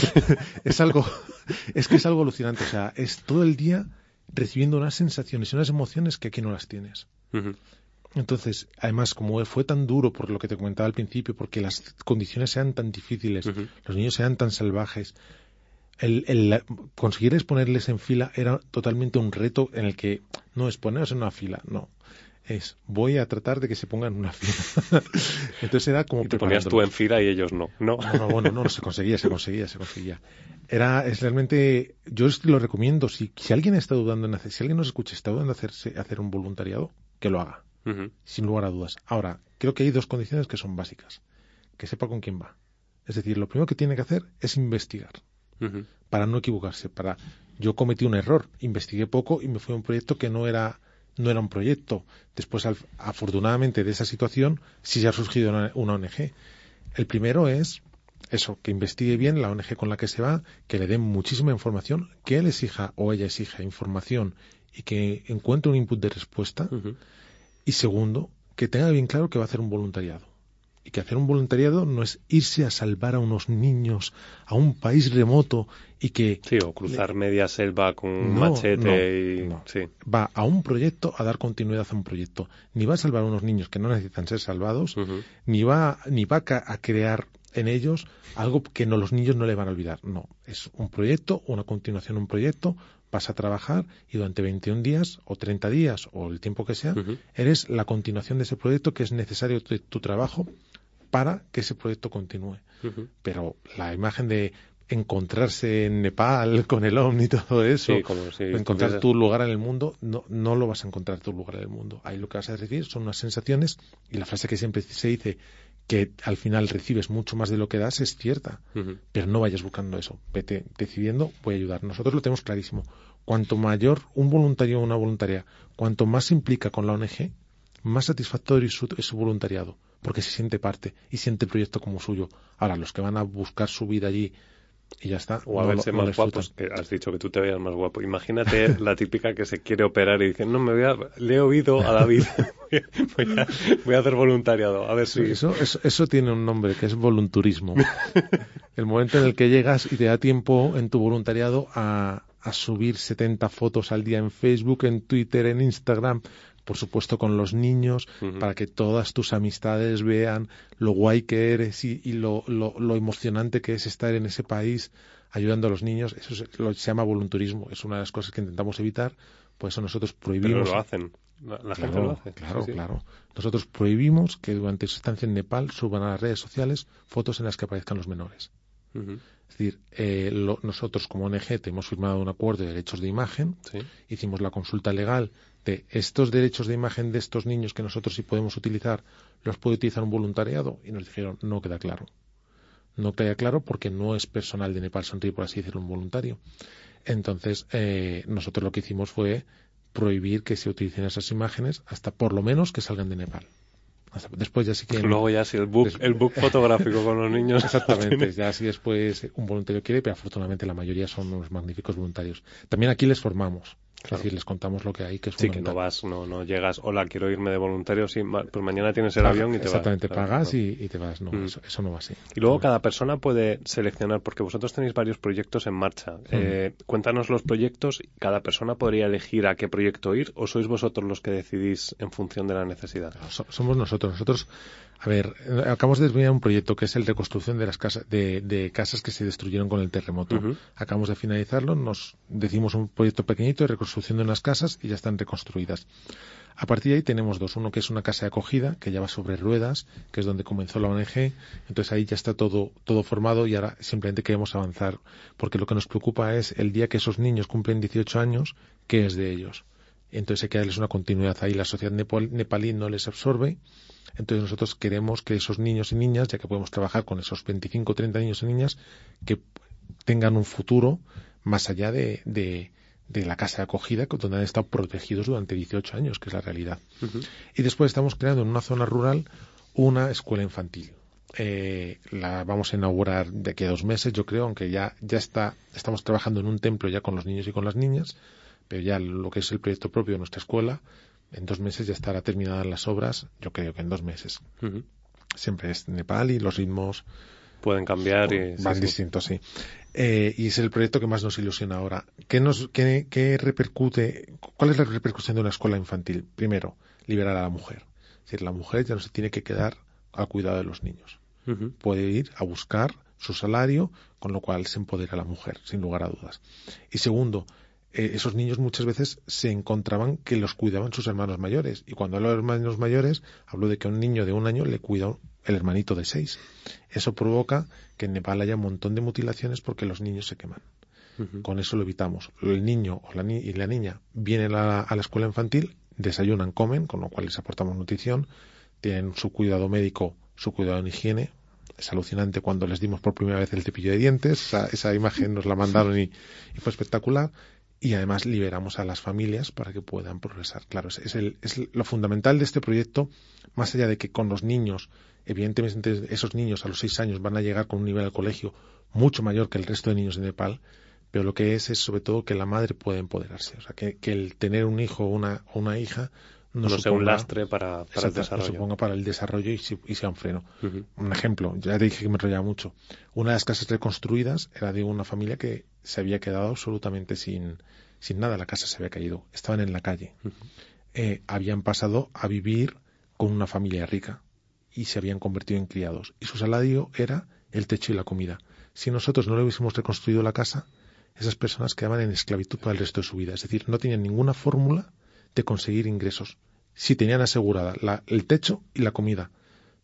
es algo, es que es algo alucinante. O sea, es todo el día recibiendo unas sensaciones y unas emociones que aquí no las tienes. Uh-huh. Entonces, además, como fue tan duro por lo que te comentaba al principio, porque las condiciones sean tan difíciles, uh-huh. los niños sean tan salvajes, El, el conseguir exponerles en fila era totalmente un reto en el que no es ponerlos en una fila, no. Es, voy a tratar de que se pongan en una fila. Entonces era como... Y te ponías tú en fila y ellos no, ¿no? No, no, bueno, no, no, se conseguía, se conseguía, se conseguía. Era, es realmente... Yo lo recomiendo, si, si alguien está dudando en hacer, si alguien nos escucha está dudando en hacerse, hacer un voluntariado, que lo haga, uh-huh. sin lugar a dudas. Ahora, creo que hay dos condiciones que son básicas. Que sepa con quién va. Es decir, lo primero que tiene que hacer es investigar. Uh-huh. Para no equivocarse, para yo cometí un error, investigué poco y me fui a un proyecto que no era no era un proyecto. Después, al, afortunadamente, de esa situación sí ya ha surgido una, una O N G. El primero es eso, que investigue bien la O N G con la que se va, que le den muchísima información, que él exija o ella exija información y que encuentre un input de respuesta. Uh-huh. Y segundo, que tenga bien claro que va a hacer un voluntariado. Y que hacer un voluntariado no es irse a salvar a unos niños a un país remoto y que... Sí, o cruzar le... media selva con un no, machete no, y... No. Sí. Va a un proyecto a dar continuidad a un proyecto. Ni va a salvar a unos niños que no necesitan ser salvados, uh-huh. ni va, ni va a crear en ellos algo que no, los niños no le van a olvidar. No, es un proyecto, una continuación a un proyecto, vas a trabajar y durante veintiún días o treinta días o el tiempo que sea, uh-huh. eres la continuación de ese proyecto que es necesario tu, tu trabajo para que ese proyecto continúe. Uh-huh. Pero la imagen de encontrarse en Nepal con el ovni y todo eso, sí, como si encontrar estuviese... tu lugar en el mundo, no, no lo vas a encontrar tu lugar en el mundo. Ahí lo que vas a recibir son unas sensaciones, y la frase que siempre se dice, que al final recibes mucho más de lo que das, es cierta. Uh-huh. Pero no vayas buscando eso. Vete decidiendo, voy a ayudar. Nosotros lo tenemos clarísimo. Cuanto mayor un voluntario o una voluntaria, cuanto más se implica con la O N G, más satisfactorio es su, es su voluntariado, porque se siente parte y siente el proyecto como suyo. Ahora, los que van a buscar su vida allí y ya está. O a no verse lo, no más guapos, que has dicho que tú te veas más guapo. Imagínate la típica que se quiere operar y dice, no, me voy a, le he oído a David, voy, a, voy a hacer voluntariado, a ver si... Eso, eso, eso tiene un nombre, que es volunturismo. El momento en el que llegas y te da tiempo en tu voluntariado a, a subir setenta fotos al día en Facebook, en Twitter, en Instagram, por supuesto con los niños, uh-huh. para que todas tus amistades vean lo guay que eres y, y lo, lo, lo emocionante que es estar en ese país ayudando a los niños. Eso es, lo, se llama volunturismo. Es una de las cosas que intentamos evitar. Por eso nosotros prohibimos... Pero lo hacen. La, la claro, gente lo hace. Claro, sí, sí. claro. Nosotros prohibimos que durante su estancia en Nepal suban a las redes sociales fotos en las que aparezcan los menores. Uh-huh. Es decir, eh, lo, nosotros como O N G te hemos firmado un acuerdo de derechos de imagen, sí. hicimos la consulta legal de estos derechos de imagen de estos niños que nosotros sí podemos utilizar, ¿los puede utilizar un voluntariado? Y nos dijeron, no queda claro. No queda claro porque no es personal de Nepal Sonríe, por así decirlo, un voluntario. Entonces, eh, nosotros lo que hicimos fue prohibir que se utilicen esas imágenes hasta por lo menos que salgan de Nepal. Hasta después ya sí que... Luego ya si el book, el book fotográfico con los niños... Exactamente, ya si después un voluntario quiere, pero afortunadamente la mayoría son unos magníficos voluntarios. También aquí les formamos. Claro. Es decir, les contamos lo que hay, que es sí, fundamental. que no vas, no, no llegas, hola, quiero irme de voluntario, sí, pues mañana tienes el Paga, avión y te exactamente, vas. Exactamente, pagas claro. y, y te vas. No, mm. eso, eso no va así. Y luego no. cada persona puede seleccionar, porque vosotros tenéis varios proyectos en marcha. Mm. Eh, cuéntanos los proyectos, cada persona podría elegir a qué proyecto ir, o sois vosotros los que decidís en función de la necesidad. So, somos nosotros. Nosotros, a ver, acabamos de terminar un proyecto que es el de reconstrucción de las casas, de, de casas que se destruyeron con el terremoto. Uh-huh. Acabamos de finalizarlo, nos decimos un proyecto pequeñito de reconstrucción de unas casas y ya están reconstruidas. A partir de ahí tenemos dos. Uno que es una casa de acogida, que ya va sobre ruedas, que es donde comenzó la O N G. Entonces ahí ya está todo, todo formado y ahora simplemente queremos avanzar. Porque lo que nos preocupa es el día que esos niños cumplen dieciocho años, ¿qué es de ellos? Entonces hay que darles una continuidad ahí. La sociedad nepal, nepalí no les absorbe. Entonces nosotros queremos que esos niños y niñas, ya que podemos trabajar con esos veinticinco o treinta niños y niñas, que tengan un futuro más allá de... de de la casa de acogida, donde han estado protegidos durante dieciocho años, que es la realidad. Uh-huh. Y después estamos creando en una zona rural una escuela infantil. Eh, la vamos a inaugurar de aquí a dos meses, yo creo, aunque ya, ya está, estamos trabajando en un templo ya con los niños y con las niñas, pero ya lo que es el proyecto propio de nuestra escuela, en dos meses ya estará terminadas las obras, yo creo que en dos meses. Uh-huh. Siempre es Nepal y los ritmos pueden cambiar y van sí, distintos, sí. Eh, y es el proyecto que más nos ilusiona ahora. ¿Qué nos, qué, qué repercute? ¿Cuál es la repercusión de una escuela infantil? Primero, liberar a la mujer. Es decir, la mujer ya no se tiene que quedar al cuidado de los niños. Uh-huh. Puede ir a buscar su salario, con lo cual se empodera a la mujer, sin lugar a dudas. Y segundo, eh, esos niños muchas veces se encontraban que los cuidaban sus hermanos mayores. Y cuando hablo de hermanos mayores, hablo de que a un niño de un año le cuida el hermanito de seis. Eso provoca que en Nepal haya un montón de mutilaciones porque los niños se queman. Uh-huh. Con eso lo evitamos. El niño o la ni- y la niña vienen a la, a la escuela infantil, desayunan, comen, con lo cual les aportamos nutrición, tienen su cuidado médico, su cuidado en higiene. Es alucinante cuando les dimos por primera vez el cepillo de dientes. Esa, esa imagen nos la mandaron y, y fue espectacular. Y además liberamos a las familias para que puedan progresar. Claro, es, es, el, es lo fundamental de este proyecto, más allá de que con los niños, evidentemente esos niños a los seis años van a llegar con un nivel al colegio mucho mayor que el resto de niños de Nepal, pero lo que es es sobre todo que la madre pueda empoderarse. O sea, que, que el tener un hijo o una, una hija no, no suponga, sea un lastre para, para el desarrollo. No suponga para el desarrollo y, y sea un freno. Uh-huh. Un ejemplo, ya te dije que me enrollaba mucho. Una de las casas reconstruidas era de una familia que se había quedado absolutamente sin, sin nada. La casa se había caído. Estaban en la calle. Uh-huh. Eh, habían pasado a vivir con una familia rica y se habían convertido en criados. Y su salario era el techo y la comida. Si nosotros no le hubiésemos reconstruido la casa, esas personas quedaban en esclavitud para el resto de su vida. Es decir, no tenían ninguna fórmula de conseguir ingresos. Sí tenían asegurada la, el techo y la comida,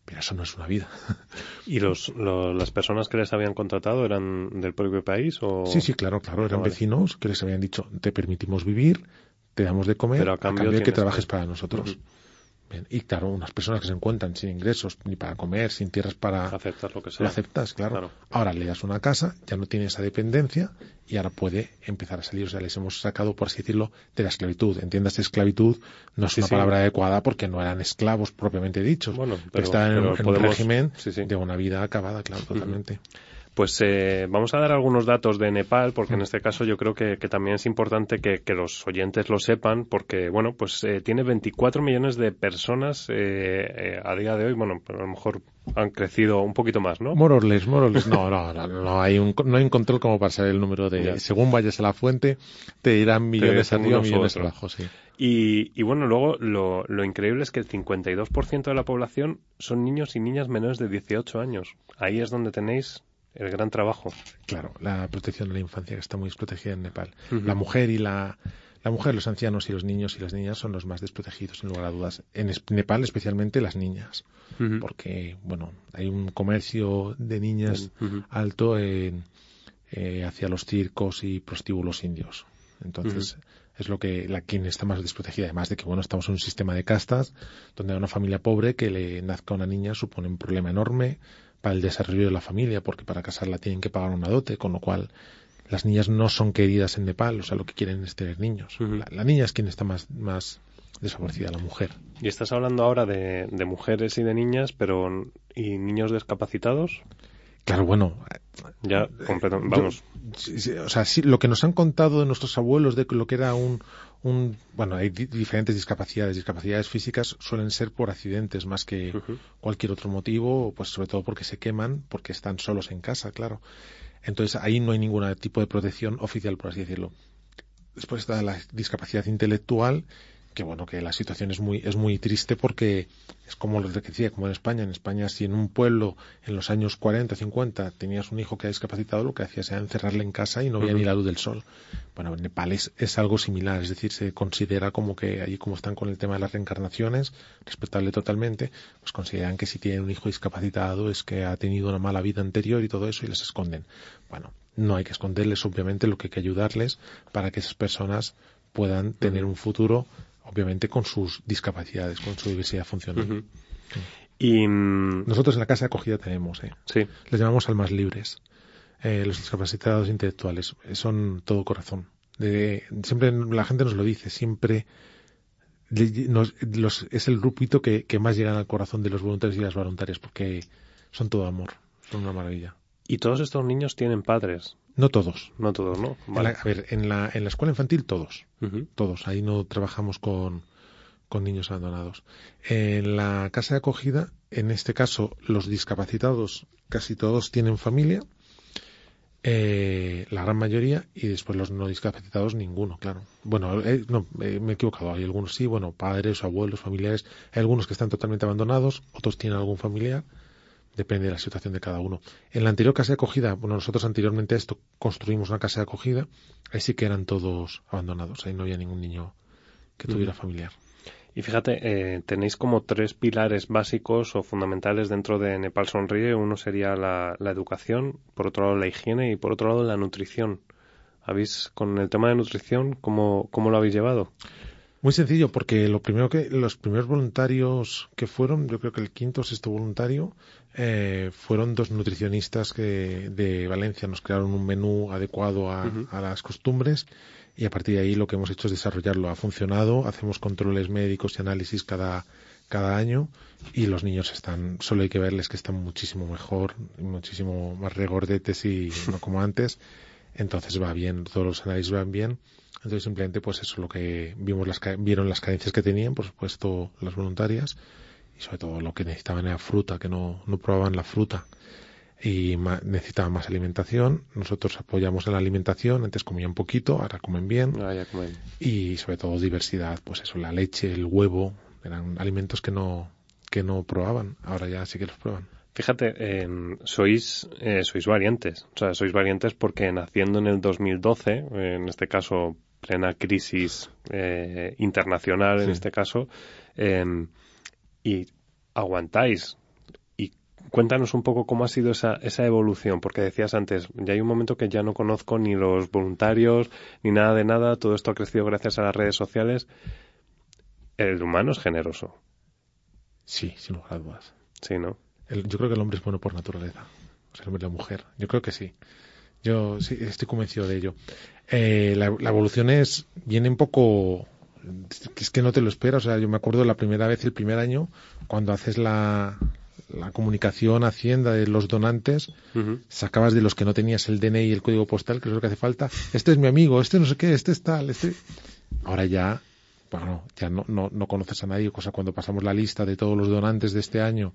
Pero eso no es una vida. ¿Y los, los, las personas que les habían contratado eran del propio país? O... Sí, sí, claro, claro. Eran vale. vecinos que les habían dicho, te permitimos vivir, te damos de comer, pero a cambio, a cambio de que trabajes que... para nosotros. Uh-huh. Bien. Y claro, unas personas que se encuentran sin ingresos, ni para comer, sin tierras para... Aceptas lo que sea. Lo aceptas, claro. claro. Ahora le das una casa, ya no tiene esa dependencia y ahora puede empezar a salir. O sea, les hemos sacado, por así decirlo, de la esclavitud. Entiendas, esclavitud no es sí, una sí. palabra adecuada porque no eran esclavos propiamente dichos. Bueno, pero, pero estaban en, en podemos... un régimen sí, sí. de una vida acabada, claro, totalmente. Uh-huh. Pues eh, vamos a dar algunos datos de Nepal, porque en este caso yo creo que, que también es importante que, que los oyentes lo sepan, porque, bueno, pues eh, tiene veinticuatro millones de personas eh, eh, a día de hoy. Bueno, a lo mejor han crecido un poquito más, ¿no? Mororles, mororles. No, no, no, no hay un, no hay un control como para saber el número de... Ya. Según vayas a la fuente, te dirán millones te arriba, millones otros. Abajo, sí. Y, y bueno, luego lo, lo increíble es que el cincuenta y dos por ciento de la población son niños y niñas menores de dieciocho años. Ahí es donde tenéis... el gran trabajo. Claro, la protección de la infancia que está muy desprotegida en Nepal. Uh-huh. La mujer y la, la mujer, los ancianos y los niños y las niñas son los más desprotegidos, sin lugar a dudas. En Nepal, especialmente las niñas. Uh-huh. Porque, bueno, hay un comercio de niñas uh-huh. alto en, eh, hacia los circos y prostíbulos indios. Entonces, uh-huh. es lo que la quien está más desprotegida. Además de que, bueno, estamos en un sistema de castas donde a una familia pobre que le nazca una niña supone un problema enorme para el desarrollo de la familia, porque para casarla tienen que pagar una dote, con lo cual las niñas no son queridas en Nepal, o sea, lo que quieren es tener niños. Uh-huh. La, la niña es quien está más, más desfavorecida, la mujer. Y estás hablando ahora de, de mujeres y de niñas, pero ¿y niños discapacitados? Claro, bueno. Ya, completo, vamos. Yo, o sea, sí, lo que nos han contado de nuestros abuelos de lo que era un... un bueno, hay di- diferentes discapacidades. Discapacidades físicas suelen ser por accidentes más que uh-huh. cualquier otro motivo, pues sobre todo porque se queman, porque están solos en casa, claro. Entonces ahí no hay ningún tipo de protección oficial, por así decirlo. Después está la discapacidad intelectual, que bueno, que la situación es muy es muy triste porque es como lo que decía, como en España. En España, si en un pueblo en los años cuarenta, cincuenta tenías un hijo que era discapacitado, lo que hacías era encerrarle en casa y no veía uh-huh. ni la luz del sol. Bueno, en Nepal es, es algo similar, es decir, se considera como que allí como están con el tema de las reencarnaciones, respetable totalmente, pues consideran que si tienen un hijo discapacitado es que ha tenido una mala vida anterior y todo eso y les esconden. Bueno, no hay que esconderles, obviamente, lo que hay que ayudarles para que esas personas puedan tener uh-huh. un futuro, obviamente con sus discapacidades, con su diversidad funcional. Uh-huh. Sí. Y nosotros en la casa de acogida tenemos, ¿eh? Sí. Les llamamos almas libres. Eh, los discapacitados intelectuales son todo corazón. De, siempre la gente nos lo dice, siempre nos, los, es el grupito que, que más llegan al corazón de los voluntarios y las voluntarias, porque son todo amor, son una maravilla. ¿Y todos estos niños tienen padres? No todos. No todos, ¿no? Vale. En la, a ver, en la, en la escuela infantil todos. Uh-huh. Todos. Ahí no trabajamos con, con niños abandonados. En la casa de acogida, en este caso, los discapacitados casi todos tienen familia. Eh, la gran mayoría, y después los no discapacitados ninguno, claro. Bueno, eh, no, eh, me he equivocado. Hay algunos sí, bueno, padres, abuelos, familiares. Hay algunos que están totalmente abandonados, otros tienen algún familiar. Depende de la situación de cada uno. En la anterior casa de acogida, bueno, nosotros anteriormente a esto construimos una casa de acogida, ahí sí que eran todos abandonados, ahí no había ningún niño que tuviera uh-huh. familiar. Y fíjate, eh, tenéis como tres pilares básicos o fundamentales dentro de Nepal Sonríe. Uno sería la, la educación, por otro lado la higiene y por otro lado la nutrición. ¿Habéis, con el tema de nutrición, cómo, cómo lo habéis llevado? Muy sencillo, porque lo primero que los primeros voluntarios que fueron, yo creo que el quinto o sexto voluntario, eh, fueron dos nutricionistas que de Valencia. Nos crearon un menú adecuado a, uh-huh. a las costumbres y a partir de ahí lo que hemos hecho es desarrollarlo. Ha funcionado, hacemos controles médicos y análisis cada cada año y los niños están, solo hay que verles que están muchísimo mejor, muchísimo más regordetes y no como antes. Entonces va bien, todos los análisis van bien. Entonces simplemente pues eso, lo que vimos las vieron las carencias que tenían, por supuesto las voluntarias, y sobre todo lo que necesitaban era fruta, que no, no probaban la fruta y ma, necesitaban más alimentación. Nosotros apoyamos en la alimentación, antes comían poquito, ahora comen bien. Ah, ya comen. Y sobre todo diversidad, pues eso, la leche, el huevo, eran alimentos que no que no probaban, ahora ya sí que los prueban. Fíjate, eh, sois eh, sois valientes, o sea, sois valientes porque naciendo en el dos mil doce, eh, en este caso plena crisis eh, internacional, sí. en este caso, eh, y aguantáis cuéntanos un poco cómo ha sido esa, esa evolución, porque decías antes, ya hay un momento que ya no conozco ni los voluntarios, ni nada de nada, todo esto ha crecido gracias a las redes sociales. El humano es generoso. Sí, sin lugar a dudas. Sí, ¿no? El, yo creo que el hombre es bueno por naturaleza. O sea, el hombre y la mujer. Yo creo que sí. Yo sí estoy convencido de ello. Eh, la, la evolución es, viene un poco, es que no te lo esperas. O sea, yo me acuerdo la primera vez, el primer año, cuando haces la, la comunicación Hacienda de los donantes, uh-huh. sacabas de los que no tenías el D N I y el código postal, que es lo que hace falta. Este es mi amigo, este no sé qué, este es tal, este. Ahora ya, bueno, ya no, no, no conoces a nadie. Cosa cuando pasamos la lista de todos los donantes de este año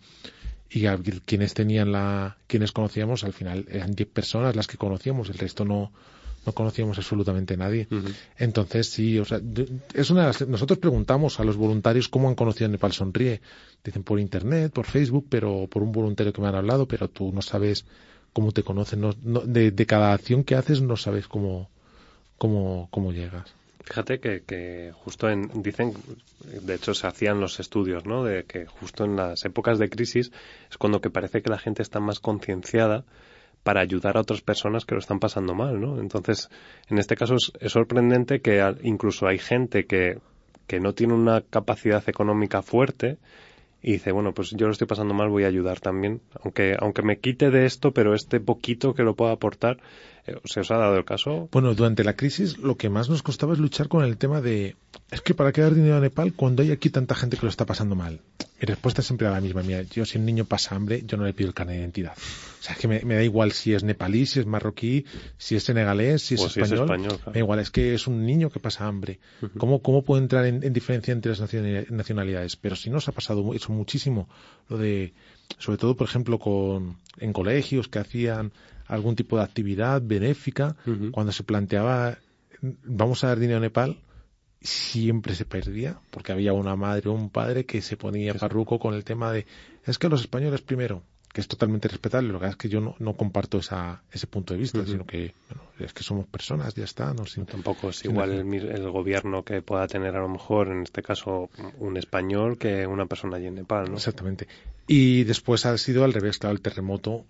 y a quienes tenían la, quienes conocíamos, al final eran diez personas las que conocíamos, el resto no, no conocíamos absolutamente a nadie. Uh-huh. Entonces sí, o sea, es una de las, nosotros preguntamos a los voluntarios cómo han conocido a Nepal Sonríe. Dicen por internet, por Facebook, pero por un voluntario que me han hablado, pero tú no sabes cómo te conocen, no, no, de, de cada acción que haces no sabes cómo, cómo, cómo llegas. Fíjate que, que justo en, dicen, de hecho se hacían los estudios, ¿no? De que justo en las épocas de crisis es cuando que parece que la gente está más concienciada para ayudar a otras personas que lo están pasando mal, ¿no? Entonces, en este caso es, es sorprendente que incluso hay gente que, que no tiene una capacidad económica fuerte y dice, bueno, pues yo lo estoy pasando mal, voy a ayudar también, aunque aunque me quite de esto, pero este poquito que lo pueda aportar. ¿Se os ha dado el caso? Bueno, durante la crisis lo que más nos costaba es luchar con el tema de, es que para qué dar dinero a Nepal cuando hay aquí tanta gente que lo está pasando mal. Mi respuesta siempre era la misma. Mira, yo si un niño pasa hambre, yo no le pido el carnet de identidad. O sea, es que me, me da igual si es nepalí, si es marroquí, si es senegalés, si es o español. Si es español claro. Me da igual, es que es un niño que pasa hambre. Uh-huh. ¿Cómo, cómo puedo entrar en, en diferencia entre las nacionalidades? Pero sí nos ha pasado eso muchísimo. Lo de, sobre todo, por ejemplo, con en colegios que hacían algún tipo de actividad benéfica, uh-huh. cuando se planteaba vamos a dar dinero a Nepal, siempre se perdía, porque había una madre o un padre que se ponía parruco con el tema de es que los españoles primero, que es totalmente respetable, lo que es que yo no, no comparto esa, ese punto de vista, uh-huh. sino que bueno, es que somos personas, ya está. No, sin, tampoco es igual el, el gobierno que pueda tener a lo mejor, en este caso, un español que una persona allí en Nepal, ¿no? Exactamente. Y después ha sido al revés, claro, el terremoto,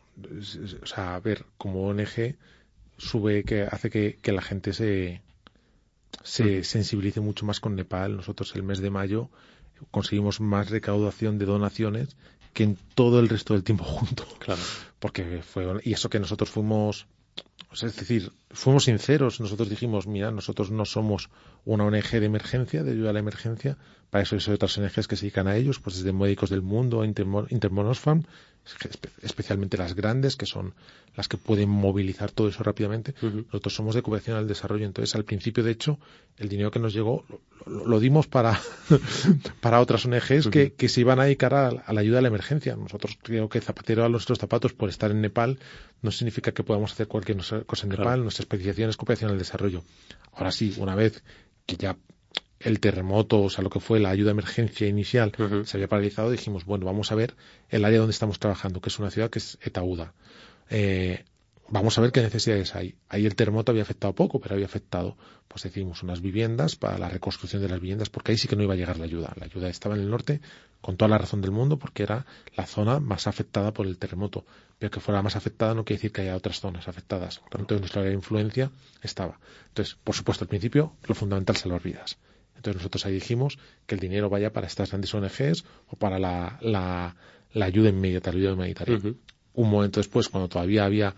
o sea, a ver, como O N G sube, que hace que, que la gente se, se uh-huh. sensibilice mucho más con Nepal. Nosotros el mes de mayo conseguimos más recaudación de donaciones que en todo el resto del tiempo junto. Claro. Porque fue, y eso que nosotros fuimos, o sea, es decir, fuimos sinceros, nosotros dijimos, mira, nosotros no somos una O N G de emergencia, de ayuda a la emergencia, para eso hay otras O N Ges que se dedican a ellos, pues desde Médicos del Mundo, Intermon Oxfam, especialmente las grandes, que son las que pueden movilizar todo eso rápidamente. Uh-huh. Nosotros somos de cooperación al desarrollo, entonces al principio, de hecho, el dinero que nos llegó lo, lo, lo dimos para para otras O N Ges uh-huh. que, que se iban a dedicar a, a la ayuda a la emergencia. Nosotros creo que zapatero a nuestros zapatos por estar en Nepal no significa que podamos hacer cualquier cosa en Nepal. Claro. Nuestra especialización es cooperación al desarrollo. Ahora sí, una vez que ya el terremoto, o sea, lo que fue la ayuda a emergencia inicial, uh-huh. se había paralizado, dijimos, bueno, vamos a ver el área donde estamos trabajando, que es una ciudad que es Etauda. Eh, vamos a ver qué necesidades hay. Ahí el terremoto había afectado poco, pero había afectado, pues decimos, unas viviendas para la reconstrucción de las viviendas, porque ahí sí que no iba a llegar la ayuda. La ayuda estaba en el norte, con toda la razón del mundo, porque era la zona más afectada por el terremoto. Pero que fuera más afectada no quiere decir que haya otras zonas afectadas. Por lo tanto, nuestra área de influencia estaba. Entonces, por supuesto, al principio, lo fundamental es salvar vidas. Entonces nosotros ahí dijimos que el dinero vaya para estas grandes O N Ges o para la, la, la ayuda inmediata, la ayuda humanitaria. Uh-huh. Un momento después, cuando todavía había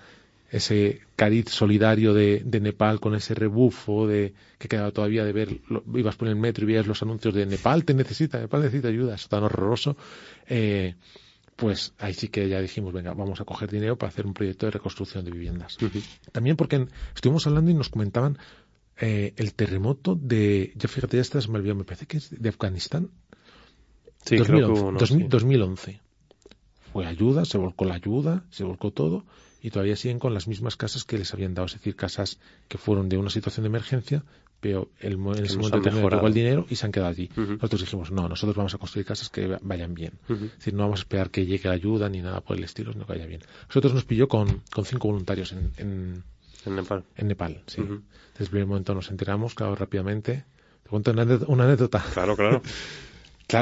ese cariz solidario de, de Nepal con ese rebufo de que quedaba todavía de ver, lo, ibas por el metro y veías los anuncios de Nepal te necesita, Nepal necesita ayuda, eso tan horroroso, eh, pues ahí sí que ya dijimos, venga, vamos a coger dinero para hacer un proyecto de reconstrucción de viviendas. Uh-huh. También porque estuvimos hablando y nos comentaban Eh, el terremoto de, ya fíjate, ya está, se me olvidó, me parece que es de Afganistán. Sí, dos mil once, creo que uno, dos mil, sí. dos mil once. Fue ayuda, se volcó la ayuda, se volcó todo, y todavía siguen con las mismas casas que les habían dado, es decir, casas que fueron de una situación de emergencia, pero el, en ese momento determinado llegó el dinero y se han quedado allí. Uh-huh. Nosotros dijimos, no, nosotros vamos a construir casas que vayan bien. Uh-huh. Es decir, no vamos a esperar que llegue la ayuda ni nada por el estilo, sino que vaya bien. Nosotros nos pilló con, con cinco voluntarios en... en En Nepal. En Nepal, sí. Uh-huh. Desde el primer momento nos enteramos, claro, rápidamente. Te cuento una, una anécdota. Claro, claro. Claro,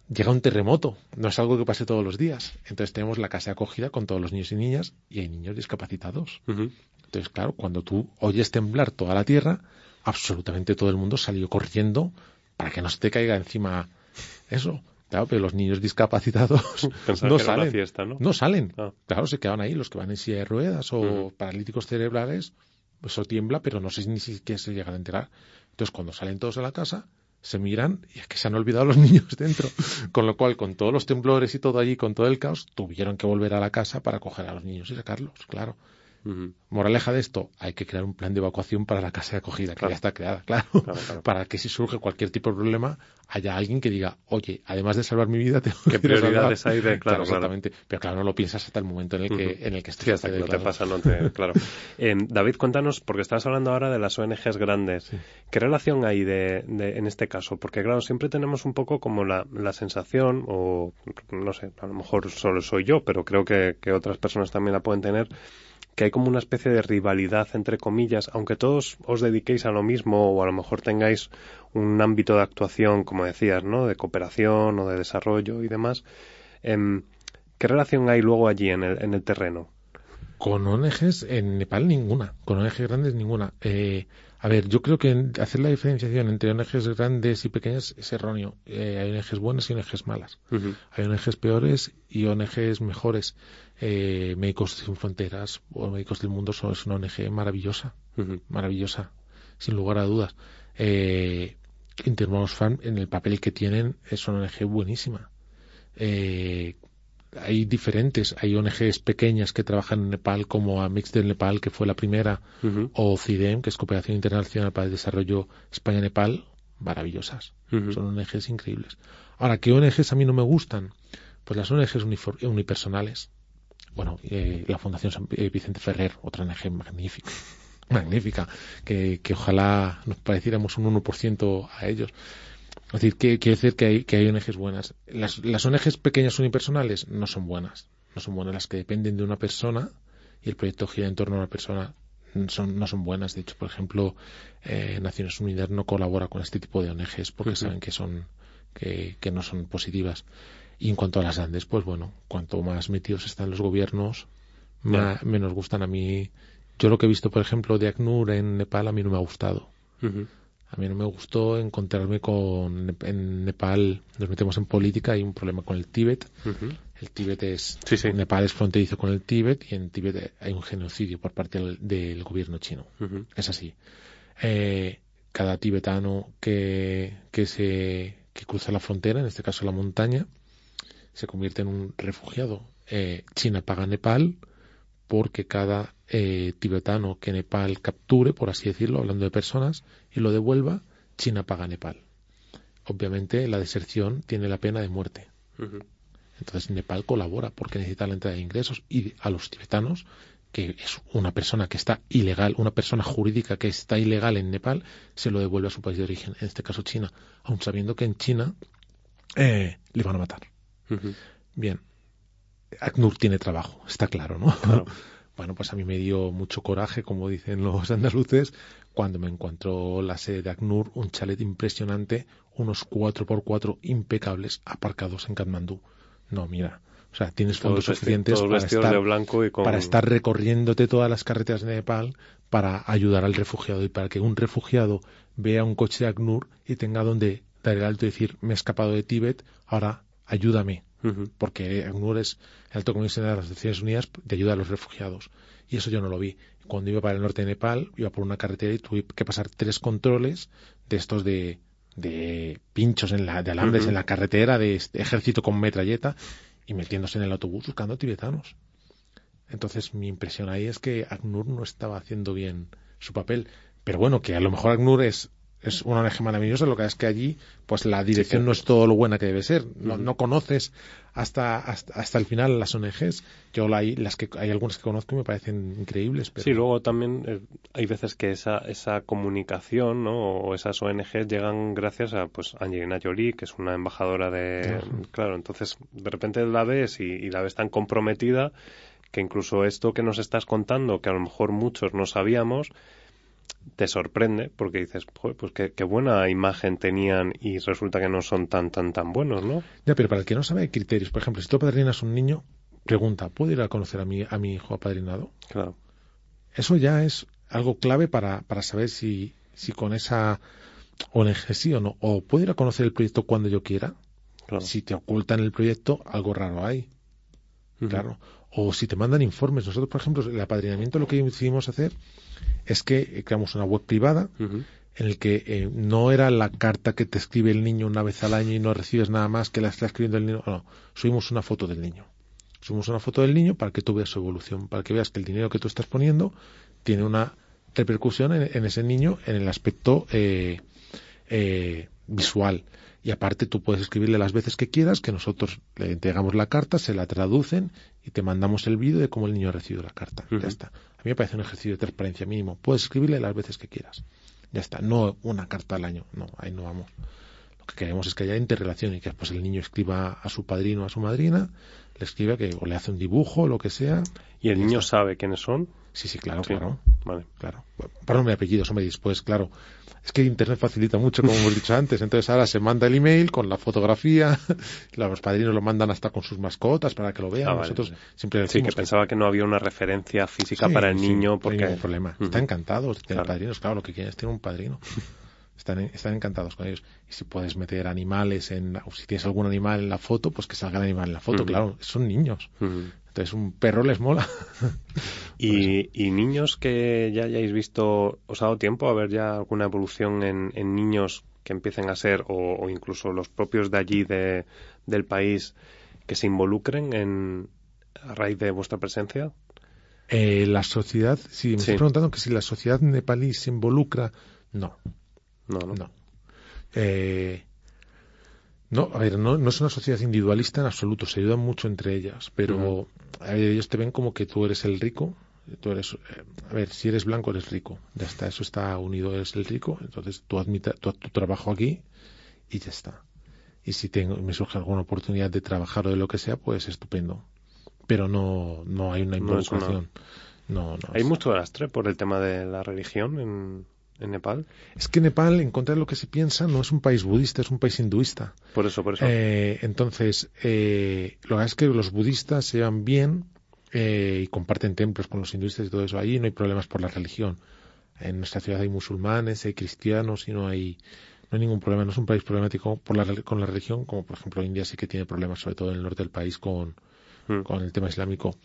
llega un terremoto, no es algo que pase todos los días. Entonces tenemos la casa de acogida con todos los niños y niñas y hay niños discapacitados. Uh-huh. Entonces, claro, cuando tú oyes temblar toda la tierra, absolutamente todo el mundo salió corriendo para que no se te caiga encima eso. Claro, pero los niños discapacitados no salen. Fiesta, ¿no? No salen. Ah. Claro, se quedan ahí los que van en silla de ruedas o uh-huh. paralíticos cerebrales, pues eso tiembla, pero no sé ni siquiera se llegan a enterar. Entonces, cuando salen todos a la casa, se miran y es que se han olvidado los niños dentro. Con lo cual, con todos los temblores y todo allí, con todo el caos, tuvieron que volver a la casa para coger a los niños y sacarlos, claro. Uh-huh. Moraleja de esto, hay que crear un plan de evacuación para la casa de acogida, que claro. ya está creada, claro, claro, claro, para que si surge cualquier tipo de problema haya alguien que diga, oye, además de salvar mi vida, tengo ¿qué prioridades hay de, claro, claro, exactamente, claro. Pero claro, no lo piensas hasta el momento en el que, uh-huh. en el que estés. Sí, hasta que no te pasa, no te, claro. eh, David, cuéntanos, porque estás hablando ahora de las O N Ges grandes, sí. ¿Qué relación hay de, de, en este caso? Porque claro, siempre tenemos un poco como la, la sensación, o no sé, a lo mejor solo soy yo, pero creo que, que otras personas también la pueden tener, que hay como una especie de rivalidad, entre comillas, aunque todos os dediquéis a lo mismo o a lo mejor tengáis un ámbito de actuación, como decías, ¿no?, de cooperación o de desarrollo y demás. Eh, ¿Qué relación hay luego allí en el, en el terreno? Con O N Ges en Nepal ninguna, con O N Ges grandes ninguna. Eh, a ver, yo creo que hacer la diferenciación entre O N Ges grandes y pequeñas es erróneo. Eh, hay O N Ges buenas y O N Ges malas. Uh-huh. Hay O N Ges peores y O N Ges mejores. Eh, Médicos Sin Fronteras o Médicos del Mundo son, es una O N Ge maravillosa, uh-huh. maravillosa, sin lugar a dudas. Eh, Intermonos Farm, en el papel que tienen, es una O N Ge buenísima. Eh, hay diferentes, hay O N Ges pequeñas que trabajan en Nepal, como Amix del Nepal, que fue la primera, uh-huh. o CIDEM, que es Cooperación Internacional para el Desarrollo España-Nepal, maravillosas. Uh-huh. Son O N Ges increíbles. Ahora, ¿qué O N Ges a mí no me gustan? Pues las O N Ges unifor- unipersonales. Bueno, eh, la Fundación San Vicente Ferrer, otra O N Ge magnífica, magnífica, que, que ojalá nos pareciéramos un uno por ciento a ellos. Es decir, que quiere decir que hay, que hay O N Ges buenas. Las, las O N Ges pequeñas unipersonales no son buenas. No son buenas. Las que dependen de una persona y el proyecto gira en torno a una persona son, no son buenas. De hecho, por ejemplo, eh, Naciones Unidas no colabora con este tipo de O N Ges porque uh-huh. saben que son que, que no son positivas. Y en cuanto a las grandes, pues bueno, cuanto más metidos están los gobiernos, más, yeah. menos gustan a mí. Yo lo que he visto, por ejemplo, de ACNUR en Nepal, a mí no me ha gustado. Uh-huh. A mí no me gustó encontrarme con... En Nepal nos metemos en política, hay un problema con el Tíbet. Uh-huh. El Tíbet es... Sí, sí. Nepal es fronterizo con el Tíbet y en Tíbet hay un genocidio por parte del, del gobierno chino. Uh-huh. Es así. Eh, cada tibetano que, que, se, que cruza la frontera, en este caso la montaña, se convierte en un refugiado. Eh, China paga a Nepal porque cada eh, tibetano que Nepal capture, por así decirlo, hablando de personas, y lo devuelva, China paga a Nepal. Obviamente la deserción tiene la pena de muerte. Uh-huh. Entonces Nepal colabora porque necesita la entrada de ingresos y a los tibetanos, que es una persona que está ilegal, una persona jurídica que está ilegal en Nepal, se lo devuelve a su país de origen, en este caso China, aun sabiendo que en China eh, le van a matar. Uh-huh. Bien, ACNUR tiene trabajo, está claro, ¿no? Claro. Bueno, pues a mí me dio mucho coraje, como dicen los andaluces, cuando me encontró la sede de ACNUR, un chalet impresionante, unos cuatro por cuatro impecables aparcados en Katmandú. No, mira, o sea, tienes fondos todos suficientes vesti- para estar, de blanco y con... para estar recorriéndote todas las carreteras de Nepal para ayudar al refugiado y para que un refugiado vea un coche de ACNUR y tenga donde dar el alto y decir, me he escapado de Tíbet, ahora ayúdame. Uh-huh. Porque ACNUR es el Alto Comisionado de las Naciones Unidas de ayuda a los refugiados. Y eso yo no lo vi. Cuando iba para el norte de Nepal, iba por una carretera y tuve que pasar tres controles de estos de, de pinchos en la, de alambres uh-huh. en la carretera, de este ejército con metralleta, y metiéndose en el autobús buscando tibetanos. Entonces mi impresión ahí es que ACNUR no estaba haciendo bien su papel. Pero bueno, que a lo mejor ACNUR es es una O N Ge maravillosa, lo que es que allí pues la dirección sí, no es todo lo buena que debe ser. No, uh-huh. no conoces hasta, hasta hasta el final las O N Ges. Yo la, las que hay algunas que conozco y me parecen increíbles. Pero... Sí, luego también eh, hay veces que esa esa comunicación, ¿no? O esas O N Ges llegan gracias a pues Angelina Jolie, que es una embajadora de... Uh-huh. Claro, entonces de repente la ves y, y la ves tan comprometida que incluso esto que nos estás contando, que a lo mejor muchos no sabíamos, te sorprende porque dices, joder, pues qué, qué buena imagen tenían y resulta que no son tan, tan, tan buenos, ¿no? Ya, pero para el que no sabe hay criterios. Por ejemplo, si tú apadrinas a un niño, pregunta, ¿puedo ir a conocer a mi, a mi hijo apadrinado? Claro. Eso ya es algo clave para, para saber si, si con esa O N G sí o no. O puedo ir a conocer el proyecto cuando yo quiera. Claro. Si te ocultan el proyecto, algo raro hay. Uh-huh. Claro. O si te mandan informes. Nosotros, por ejemplo, el apadrinamiento lo que decidimos hacer es que eh, creamos una web privada Uh-huh. en el que eh, no era la carta que te escribe el niño una vez al año y no recibes nada más que la está escribiendo el niño. No, subimos una foto del niño. Subimos una foto del niño para que tú veas su evolución, para que veas que el dinero que tú estás poniendo tiene una repercusión en, en ese niño en el aspecto eh, eh, visual. Y aparte tú puedes escribirle las veces que quieras, que nosotros le entregamos la carta, se la traducen y te mandamos el vídeo de cómo el niño ha recibido la carta. Uh-huh. Ya está. A mí me parece un ejercicio de transparencia mínimo. Puedes escribirle las veces que quieras. Ya está. No una carta al año. No, ahí no vamos. Lo que queremos es que haya interrelación y que después el niño escriba a su padrino o a su madrina, le escriba que o le hace un dibujo o lo que sea. ¿Y el niño sabe quiénes son? Sí, sí, claro, sí. claro. Vale. Claro. Para nombre y apellidos, hombre, y después, claro. Es que Internet facilita mucho, como hemos dicho antes. Entonces ahora se manda el email con la fotografía. Los padrinos lo mandan hasta con sus mascotas para que lo vean. Ah, Nosotros vale. siempre decimos sí, que, que pensaba que no había una referencia física sí, para el sí, niño. No porque hay ningún problema. Uh-huh. Están encantados de tener claro. padrinos. Claro, lo que quieren es tener un padrino. Están, están encantados con ellos. Y si puedes meter animales en, o si tienes algún animal en la foto, pues que salga el animal en la foto. Uh-huh. Claro, son niños. Uh-huh. Entonces un perro les mola. y, y niños que ya hayáis visto, ¿os ha dado tiempo a ver ya alguna evolución en, en niños que empiecen a ser, o, o incluso los propios de allí, de, del país, que se involucren en, a raíz de vuestra presencia? Eh, la sociedad, sí, me sí. estoy preguntando que si la sociedad nepalí se involucra, no. No, no. No. Eh, no, a ver, no, no es una sociedad individualista en absoluto, se ayudan mucho entre ellas, pero uh-huh. a ver, ellos te ven como que tú eres el rico, tú eres, eh, a ver, si eres blanco eres rico, ya está, eso está unido, eres el rico, entonces tú admitas tu, tu trabajo aquí y ya está. Y si tengo, me surge alguna oportunidad de trabajar o de lo que sea, pues estupendo. Pero no, no hay una involucración. No, no, no hay es... mucho lastre por el tema de la religión en... ¿En Nepal? Es que Nepal, en contra de lo que se piensa, no es un país budista, es un país hinduista. Por eso, por eso. Eh, entonces, eh, lo que pasa es que los budistas se llevan bien eh, y comparten templos con los hinduistas y todo eso. Ahí no hay problemas por la religión. En nuestra ciudad hay musulmanes, hay cristianos y no hay, no hay ningún problema. No es un país problemático por la, con la religión, como por ejemplo India sí que tiene problemas, sobre todo en el norte del país, con, mm. con el tema islámico.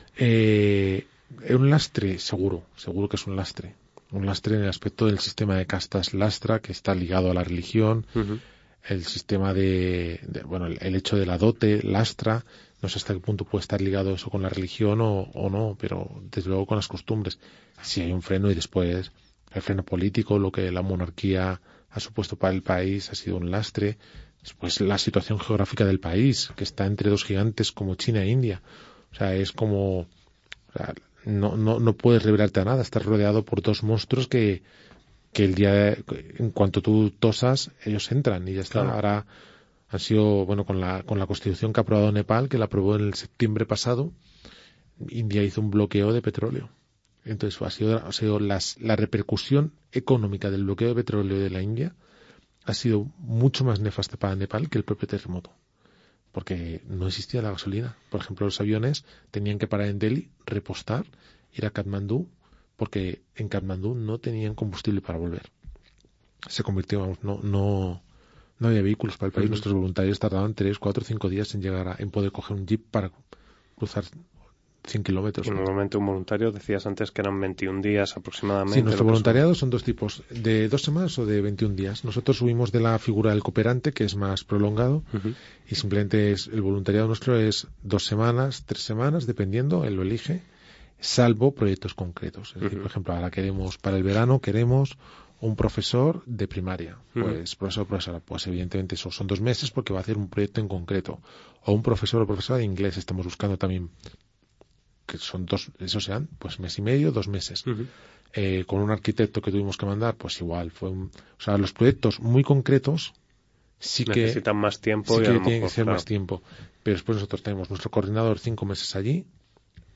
Eh, es un lastre, seguro, seguro que es un lastre. Un lastre en el aspecto del sistema de castas lastra, que está ligado a la religión, uh-huh. el sistema de, de bueno, el, el hecho de la dote lastra, no sé hasta qué punto puede estar ligado eso con la religión o, o no, pero desde luego con las costumbres. Si hay un freno y después el freno político, lo que la monarquía ha supuesto para el país ha sido un lastre. Después la situación geográfica del país, que está entre dos gigantes como China e India. O sea, es como... O sea, No, no, no puedes revelarte a nada, estás rodeado por dos monstruos que, que el día, de, en cuanto tú tosas, ellos entran y ya está. Claro. Ahora han sido, bueno, con la, con la constitución que ha aprobado Nepal, que la aprobó en el septiembre pasado, India hizo un bloqueo de petróleo. Entonces ha sido, ha sido las, la repercusión económica del bloqueo de petróleo de la India ha sido mucho más nefasta para Nepal que el propio terremoto. Porque no existía la gasolina. Por ejemplo, los aviones tenían que parar en Delhi, repostar, ir a Katmandú, porque en Katmandú no tenían combustible para volver. Se convirtió, vamos, no, no, no había vehículos para el país. Uh-huh. Nuestros voluntarios tardaban tres, cuatro, cinco días en llegar a, en poder coger un jeep para cruzar cien kilómetros. Y normalmente un voluntario, decías antes que eran veintiún días aproximadamente. Sí, nuestro voluntariado son dos tipos, de dos semanas o de veintiún días. Nosotros subimos de la figura del cooperante, que es más prolongado, uh-huh. y simplemente es, el voluntariado nuestro es dos semanas, tres semanas, dependiendo, él lo elige, salvo proyectos concretos. Es uh-huh. decir, por ejemplo, ahora queremos, para el verano queremos un profesor de primaria. Uh-huh. Pues profesor, profesora, pues evidentemente eso son dos meses porque va a hacer un proyecto en concreto. O un profesor o profesora de inglés, estamos buscando también que son dos, eso sean, pues mes y medio, dos meses. Uh-huh. Eh, con un arquitecto que tuvimos que mandar, pues igual, fue un, o sea, los proyectos muy concretos sí que necesitan más tiempo sí y que a lo tienen mejor, que ser claro. más tiempo. Pero después nosotros tenemos nuestro coordinador cinco meses allí,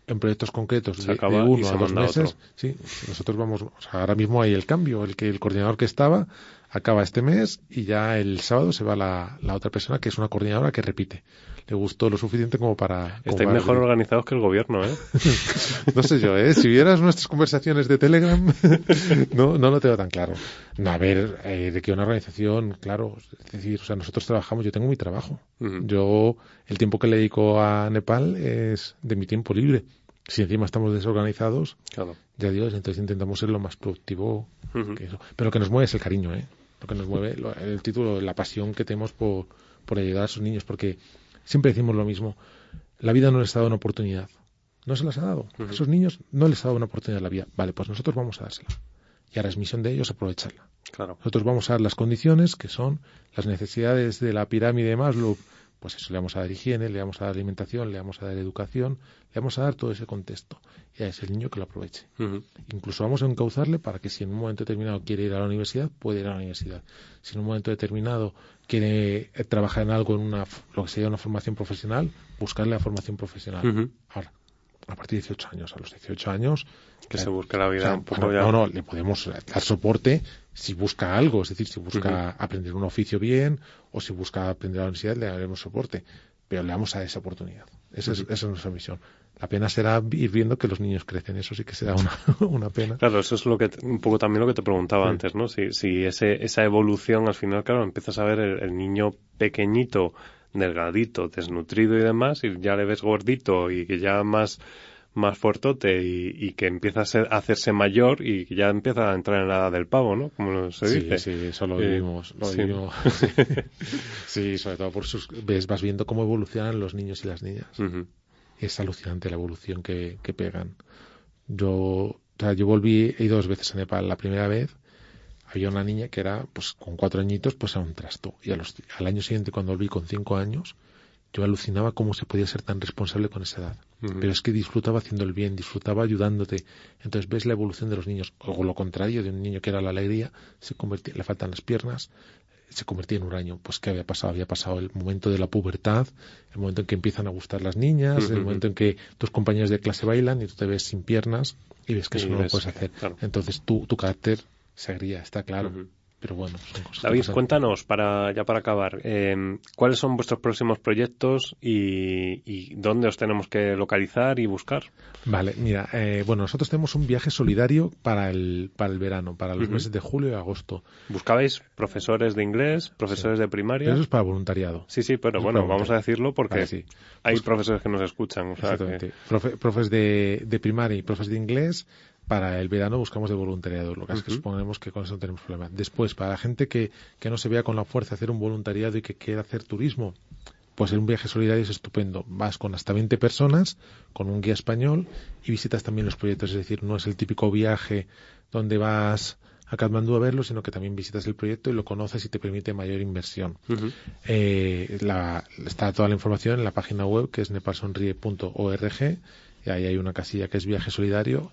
en proyectos concretos se de, acaba de uno y se a dos manda meses, otro. sí, nosotros vamos, o sea, ahora mismo hay el cambio, el que el coordinador que estaba acaba este mes y ya el sábado se va la, la otra persona que es una coordinadora que repite. Le gustó lo suficiente como para... Como Estáis para mejor repetir. organizados que el gobierno, ¿eh? No sé yo, ¿eh? Si vieras nuestras conversaciones de Telegram, no, no lo tengo tan claro. No, a ver, eh, de que una organización, claro, es decir, o sea, nosotros trabajamos, yo tengo mi trabajo. Uh-huh. Yo, el tiempo que le dedico a Nepal es de mi tiempo libre. Si encima estamos desorganizados, Claro. ya Dios, entonces intentamos ser lo más productivo Uh-huh. que eso. Pero lo que nos mueve es el cariño, ¿eh? Lo que nos mueve, lo, el título, la pasión que tenemos por, por ayudar a esos niños, porque siempre decimos lo mismo, la vida no les ha dado una oportunidad, no se las ha dado, Uh-huh. a esos niños no les ha dado una oportunidad en la vida, vale, pues nosotros vamos a dársela, y ahora es misión de ellos aprovecharla. Claro. Nosotros vamos a dar las condiciones que son las necesidades de la pirámide de Maslow, pues eso, le vamos a dar higiene, le vamos a dar alimentación, le vamos a dar educación, le vamos a dar todo ese contexto, y a ese niño que lo aproveche. Uh-huh. Incluso vamos a encauzarle para que si en un momento determinado quiere ir a la universidad, puede ir a la universidad. Si en un momento determinado quiere eh, trabajar en algo, en una, lo que sería una formación profesional, buscarle la formación profesional. Uh-huh. Ahora, a partir de dieciocho años, a los dieciocho años... Que eh, se busque la vida o sea, un poco no, ya. no, no, le podemos dar soporte si busca algo, es decir, si busca Uh-huh. aprender un oficio bien o si busca aprender a la universidad, le daremos soporte. Pero le damos a esa oportunidad. Esa, Uh-huh. es, esa es nuestra misión. La pena será ir viendo que los niños crecen. Eso sí que será una, una pena. Claro, eso es lo que un poco también lo que te preguntaba Sí. antes, ¿no? Si, si ese, esa evolución al final, claro, empiezas a ver el, el niño pequeñito, delgadito, desnutrido y demás, y ya le ves gordito y que ya más más fuertote y, y que empieza a, ser, a hacerse mayor y que ya empieza a entrar en la edad del pavo, ¿no? Como se Sí, dice. sí, eso lo Eh, vivimos. Lo sí. vivimos. Sí, sobre todo por sus... Ves, vas viendo cómo evolucionan los niños y las niñas. Uh-huh. Es alucinante la evolución que, que pegan. Yo, o sea, yo volví, he ido dos veces a Nepal. La primera vez había una niña que era, pues con cuatro añitos, pues era un trasto. Y a los, al año siguiente, cuando volví con cinco años, yo alucinaba cómo se podía ser tan responsable con esa edad. Uh-huh. Pero es que disfrutaba haciendo el bien, disfrutaba ayudándote. Entonces ves la evolución de los niños. O lo contrario, de un niño que era la alegría, se convertía, le faltan las piernas, se convertía en huraño. Pues ¿qué había pasado? Había pasado el momento de la pubertad, el momento en que empiezan a gustar las niñas, Uh-huh. el momento en que tus compañeros de clase bailan y tú te ves sin piernas y ves que eso Y no ves, lo puedes hacer. claro. Entonces tu, tu carácter se agría, está claro. Uh-huh. Pero bueno, son cosas que David, pasan. cuéntanos, para ya para acabar, eh, ¿cuáles son vuestros próximos proyectos y, y dónde os tenemos que localizar y buscar? Vale, mira, eh, bueno, nosotros tenemos un viaje solidario para el, para el verano, para los Uh-huh. meses de julio y agosto. ¿Buscabais profesores de inglés, profesores Sí. de primaria? Pero eso es para voluntariado. Sí, sí, pero Eso es bueno, para vamos a decirlo porque Vale, sí. hay Pues- profesores que nos escuchan. O sea Exactamente. que... Profe- profes de, de primaria y profes de inglés, para el verano buscamos de voluntariado. Lo que es que Ujú. suponemos que con eso no tenemos problema. Después, para la gente que, que no se vea con la fuerza hacer un voluntariado y que quiera hacer turismo, pues un viaje solidario es estupendo. Vas con hasta veinte personas, con un guía español y visitas también los proyectos. Es decir, no es el típico viaje donde vas a Katmandú a verlo, sino que también visitas el proyecto y lo conoces y te permite mayor inversión. Ujú. Eh, la, está toda la información en la página web, que es nepalsonríe punto org, y ahí hay una casilla que es viaje solidario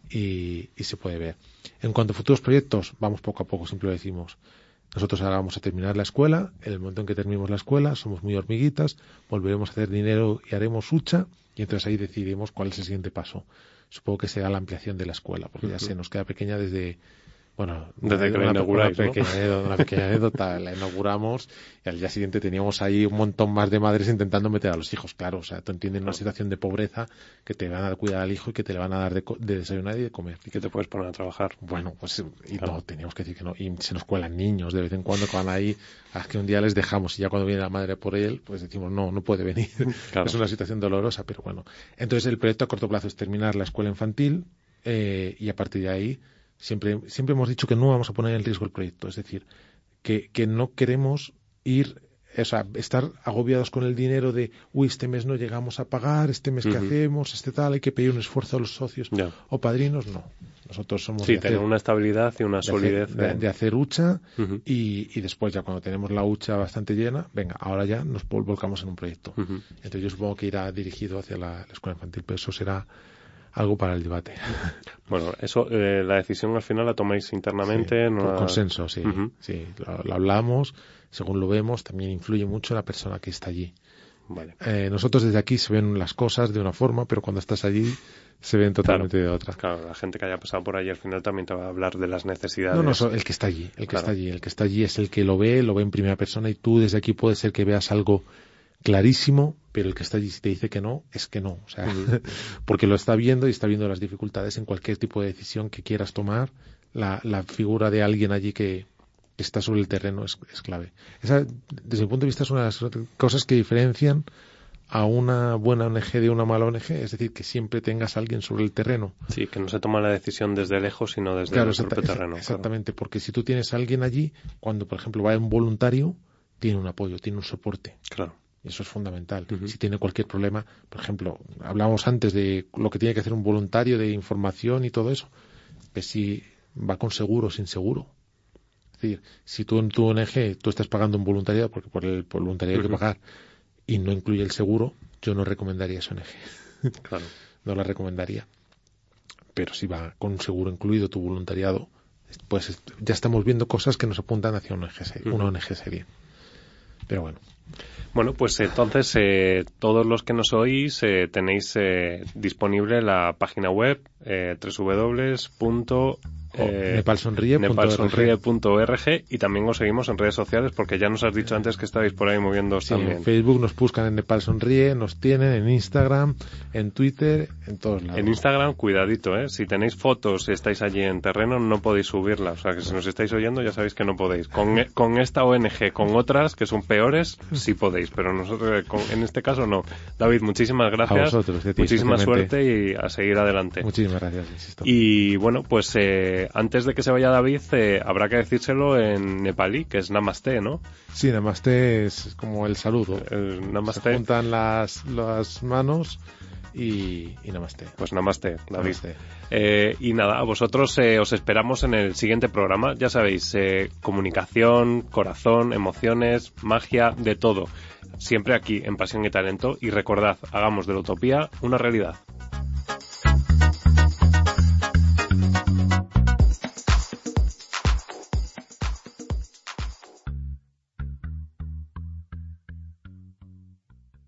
y, y se puede ver. En cuanto a futuros proyectos, vamos poco a poco, siempre lo decimos. Nosotros ahora vamos a terminar la escuela, en el momento en que terminemos la escuela, somos muy hormiguitas, volveremos a hacer dinero y haremos hucha, y entonces ahí decidiremos cuál es el siguiente paso. Supongo que será la ampliación de la escuela, porque ya Ujú. se nos queda pequeña desde... Bueno, Desde que la una, inauguráis, una ¿no? pequeña, anécdota, una pequeña anécdota, la inauguramos y al día siguiente teníamos ahí un montón más de madres intentando meter a los hijos, claro, o sea, tú entiendes una situación de pobreza que te van a cuidar al hijo y que te le van a dar de, co- de desayunar y de comer. Y que te puedes poner a trabajar. Bueno, pues y Claro. no, teníamos que decir que no, y se nos cuelan niños de vez en cuando que van ahí, a que un día les dejamos y ya cuando viene la madre por él, pues decimos no, no puede venir. Claro. Es una situación dolorosa, pero bueno. Entonces el proyecto a corto plazo es terminar la escuela infantil eh, y a partir de ahí siempre, siempre hemos dicho que no vamos a poner en riesgo el proyecto, es decir, que, que no queremos ir, o sea, estar agobiados con el dinero de, uy, este mes no llegamos a pagar, este mes que Ujú. hacemos, este tal, hay que pedir un esfuerzo a los socios Ya. o padrinos, no. Nosotros somos Sí, de tener hacer- una estabilidad y una de hacer- solidez. de, en- de hacer hucha Ujú. y, y después ya cuando tenemos la hucha bastante llena, venga, ahora ya nos vol- volcamos en un proyecto. Ujú. Entonces yo supongo que irá dirigido hacia la, la escuela infantil, pero eso será algo para el debate. Bueno, eso, eh, la decisión al final la tomáis internamente. Sí, no por la- consenso, sí. Ujú. sí lo, lo hablamos, según lo vemos, también influye mucho la persona que está allí. Vale. Eh, nosotros desde aquí se ven las cosas de una forma, pero cuando estás allí se ven totalmente claro, de otra. Claro, la gente que haya pasado por allí al final también te va a hablar de las necesidades. No, no, so, el que está allí, el que claro. está allí, el que está allí es el que lo ve, lo ve en primera persona y tú desde aquí puede ser que veas algo clarísimo, pero el que está allí si te dice que no, es que no, o sea, uh-huh. porque lo está viendo y está viendo las dificultades en cualquier tipo de decisión que quieras tomar, la, la figura de alguien allí que, que está sobre el terreno es, es clave. Esa, desde mi punto de vista, es una de las cosas que diferencian a una buena O N G de una mala O N G, es decir, que siempre tengas a alguien sobre el terreno. Sí, que no se toma la decisión desde lejos, sino desde claro, el propio exacta, terreno. Exactamente, claro. Porque si tú tienes a alguien allí, cuando, por ejemplo, va un voluntario, tiene un apoyo, tiene un soporte. Claro. Y eso es fundamental. Uh-huh. Si tiene cualquier problema, por ejemplo, hablábamos antes de lo que tiene que hacer un voluntario de información y todo eso, pues si va con seguro o sin seguro. Es decir, si tú en tu O N G tú estás pagando un voluntariado, porque por el por voluntariado uh-huh. hay que pagar, y no incluye el seguro, yo no recomendaría esa O N G. Claro. No la recomendaría. Pero si va con un seguro incluido tu voluntariado, pues ya estamos viendo cosas que nos apuntan hacia una O N G seria. Uh-huh. Una O N G seria. Pero bueno. Bueno, pues entonces eh, todos los que nos oís eh, tenéis eh, disponible la página web eh, doble u doble u doble u punto Eh, nepalsonríe punto org y también os seguimos en redes sociales porque ya nos has dicho antes que estabais por ahí moviéndoos sí, también. En Facebook nos buscan en Nepal Sonríe, nos tienen en Instagram, en Twitter, en todos lados. En Instagram, cuidadito, ¿eh? Si tenéis fotos y estáis allí en terreno, no podéis subirlas. O sea, que si nos estáis oyendo ya sabéis que no podéis. Con, con esta O N G, con otras que son peores, sí podéis, pero nosotros con, en este caso no. David, muchísimas gracias. A vosotros, de ti, muchísima suerte y a seguir adelante. Muchísimas gracias, insisto. Y bueno, pues eh, antes de que se vaya David, eh, habrá que decírselo en nepalí, que es Namaste, ¿no? Sí, Namaste es como el saludo. El Namaste. Se juntan las, las manos y, y Namaste. Pues Namaste, David. Namaste. Eh, y nada, a vosotros eh, os esperamos en el siguiente programa. Ya sabéis, eh, comunicación, corazón, emociones, magia, de todo. Siempre aquí en Pasión y Talento. Y recordad, hagamos de la utopía una realidad.